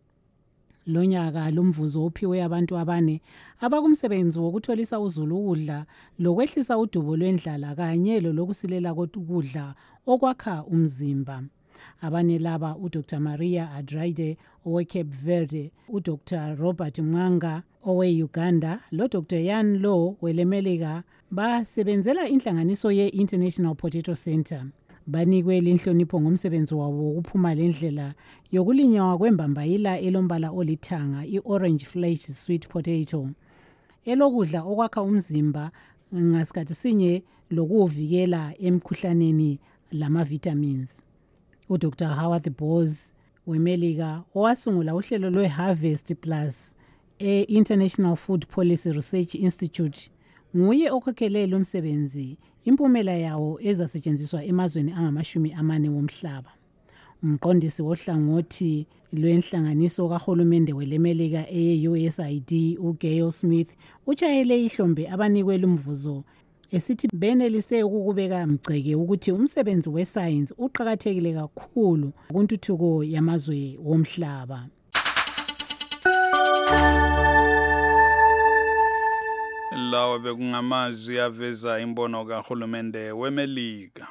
Lonyaka lumvuzo uphiwe abantu abane abakumsebenzi wokutholisa uzulu ukudla lokwehlisa udubo lwendlala kanye lokusilela kokudla okwakha umzimba. Abane laba uDr Maria Adraide oweCape Verde, uDr Robert Mwanga owe-Uganda loDr Yan Lo welemelika basebenzela inhlanganiso ye-International Potato Center. Banikwe linhlonipho ngomsebenzi wabo wokuphuma lendlela yokulinywa kwembambayila elombala olithanga i-orange flesh sweet potato elokudla okwakha umzimba ngasikhathi sinye lokuvikela emkhuhlaneni lama-vitamins. uDr Howard Bose weMelika owasungula uhlelo lwe-Harvest Plus e-International Food Policy Research Institute nguye okhokhelela umsebenzi impumela yawo ezasetshenziswa emazweni angamashumi amane womhlaba. Umqondisi wohlangothi lwenhlanganiso kahulumende welemelika eye-U S A I D uGail Smith utshayele ihlombe abanikwe lumvuzo esithi benelise ukubeka mgceke ukuthi umsebenzi wesayensi uqhakathekile kakhulu kuntuthuko yamazwe womhlaba. lawa bekungamazwi aveza imbono kahulumende weMelika.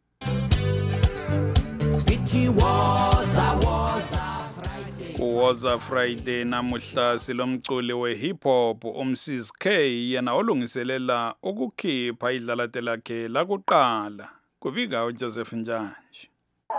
Kuwoza Friday namuhla silomculi we-hip hop uMsiz K yena olungiselela ukukhipha idlalate lakhe lakuqala. Kubika uJoseph Njanje.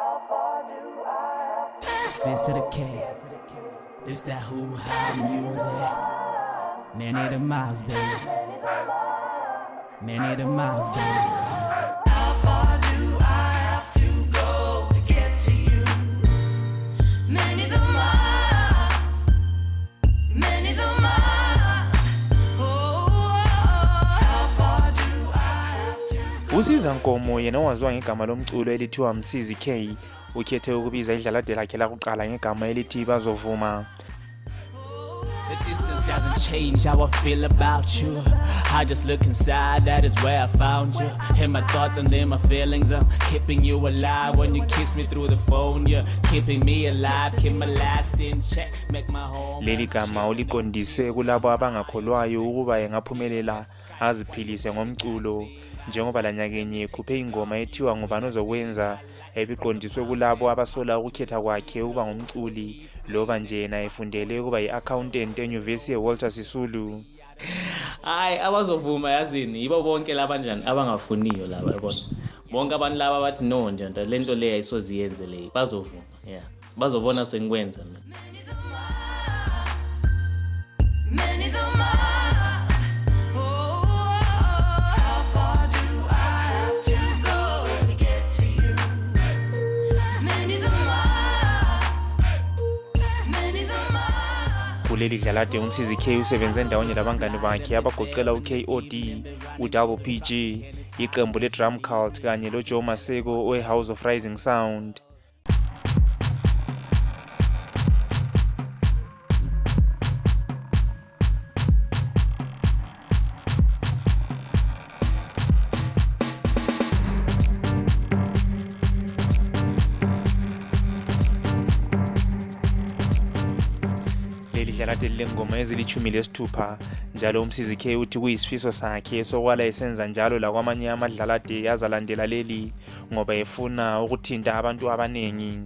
Sense to the K, it's that who high music. Many the miles, baby. Many the miles, baby. How far do I have to go to get to you? Many the miles, many the miles. Oh, how far do I have to go? Usiza Nkomo yena waziwa ngegama lomculo elithiwa Msizi K ukhethe ukubiza idlalade lakhe lakuqala ngegama elithi Bazovuma. The distance doesn't change how I feel about you. I just look inside, that is where I found you. In my thoughts and in my feelings, I'm keeping you alive. When you kiss me through the phone, you're keeping me alive. Keep my last in check, make my home. Leli gama uliqondise kulabo abangakholwayo ukuba engaphumelela aziphilise ngomculo. Njengoba lanyakenye kuphe ingoma ethiwa ngubani ozokwenza ebiqondiswe kulabo abasola ukukhetha kwakhe ukuba ngumculi loba nje yena efundele ukuba yi-accountant eNyuvesi yeWalter Sisulu. Hayi abazovuma yazini yibo bonke labanjani abangafuniyo laba yabona. Bonke abantu laba bathi no nje lento le ayisoziyenze le bazovuma. Yeah. Bazobona sengikwenza mina. Many the kuleli dlalade uMsizi K usebenze ndawonye labangani bakhe abagoqela uK O D, uDouble P G, iqembu leDrum Cult kanye loJoe Maseko weHouse of Rising Sound. Idlalate lengoma ezilithumi lesithupha njalo uMsizi K uthi kuyisifiso sakhe sokwala esenza njalo la kwamanye amadlalade yazalandela leli ngoba efuna ukuthinta abantu abanengi.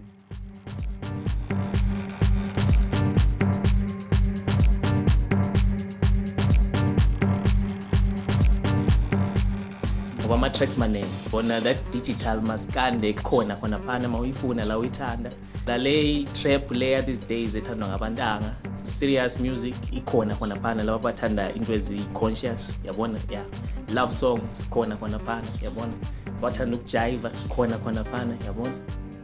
ngoba ama tracks maningi bona that digital maskande khona khona phana mawuyifuna la uyithanda la lay trap layer these days ethandwa ngabantanga serious music ikhona khona phana laba bathanda into ezi conscious yabona yeah love songs khona khona phana yabona bathanda ukujiva khona khona phana yabona.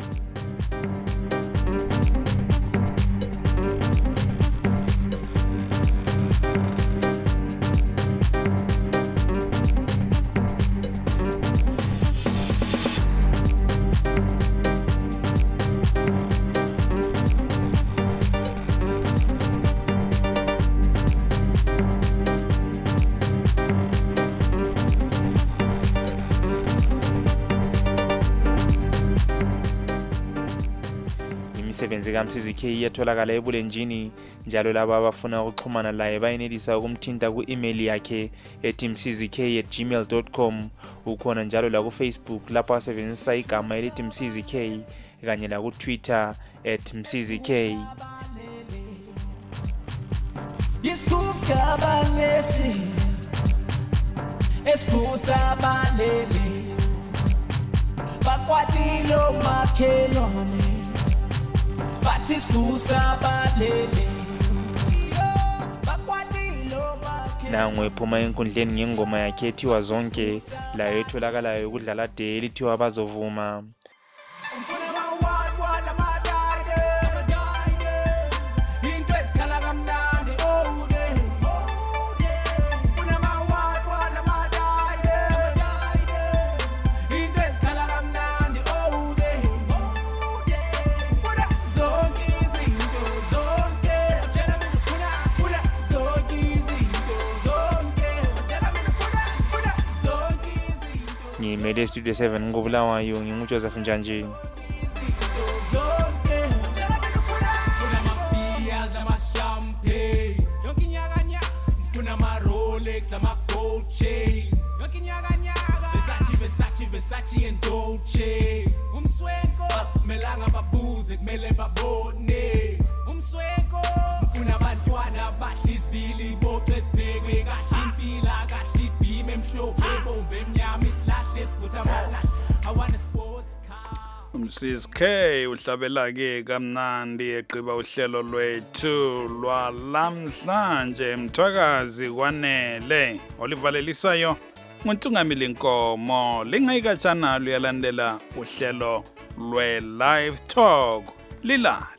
Imisebenzi kaMsizi K iyatholakala ebulenjini njalo laba abafuna ukuxhumana laye bayenelisa ukumthinta ku-email yakhe ethi msizik at gmail dot com. Ukhona njalo la ku-Facebook lapho asebenzisa igama elithi Msizi K kanye la ku-Twitter at Msizi K. Bakwatilo makhelwane bathi sifusa balele bakwatilo makhelwane. Nangwe ephuma enkundleni ngengoma yakhe ethiwa Zonke layo etholakalayo ukudlala de elithiwa Bazovuma. Ngimele Studio seven ngobulawayo nginguJoseph Njanje. Kuna ma Rolex Benz lama gold chain yonke nyaka nyaka Versace Versace Versace and Dolce umswenko melanga babuze kumele babone umswenko kunabantwana bahle isibili boxe sibhekwe kahle impila kahle ibhime emhlophe bombe emnyama isilahle siphutha amala I want a sports car Umsis K uhlabela ke kamnandi eqiba uhlelo lwethu lwalamhlanje mthwakazi kwanele olivalelisayo nguntungamili Nkomo lingayikatshana luyalandela uhlelo lwe live talk lila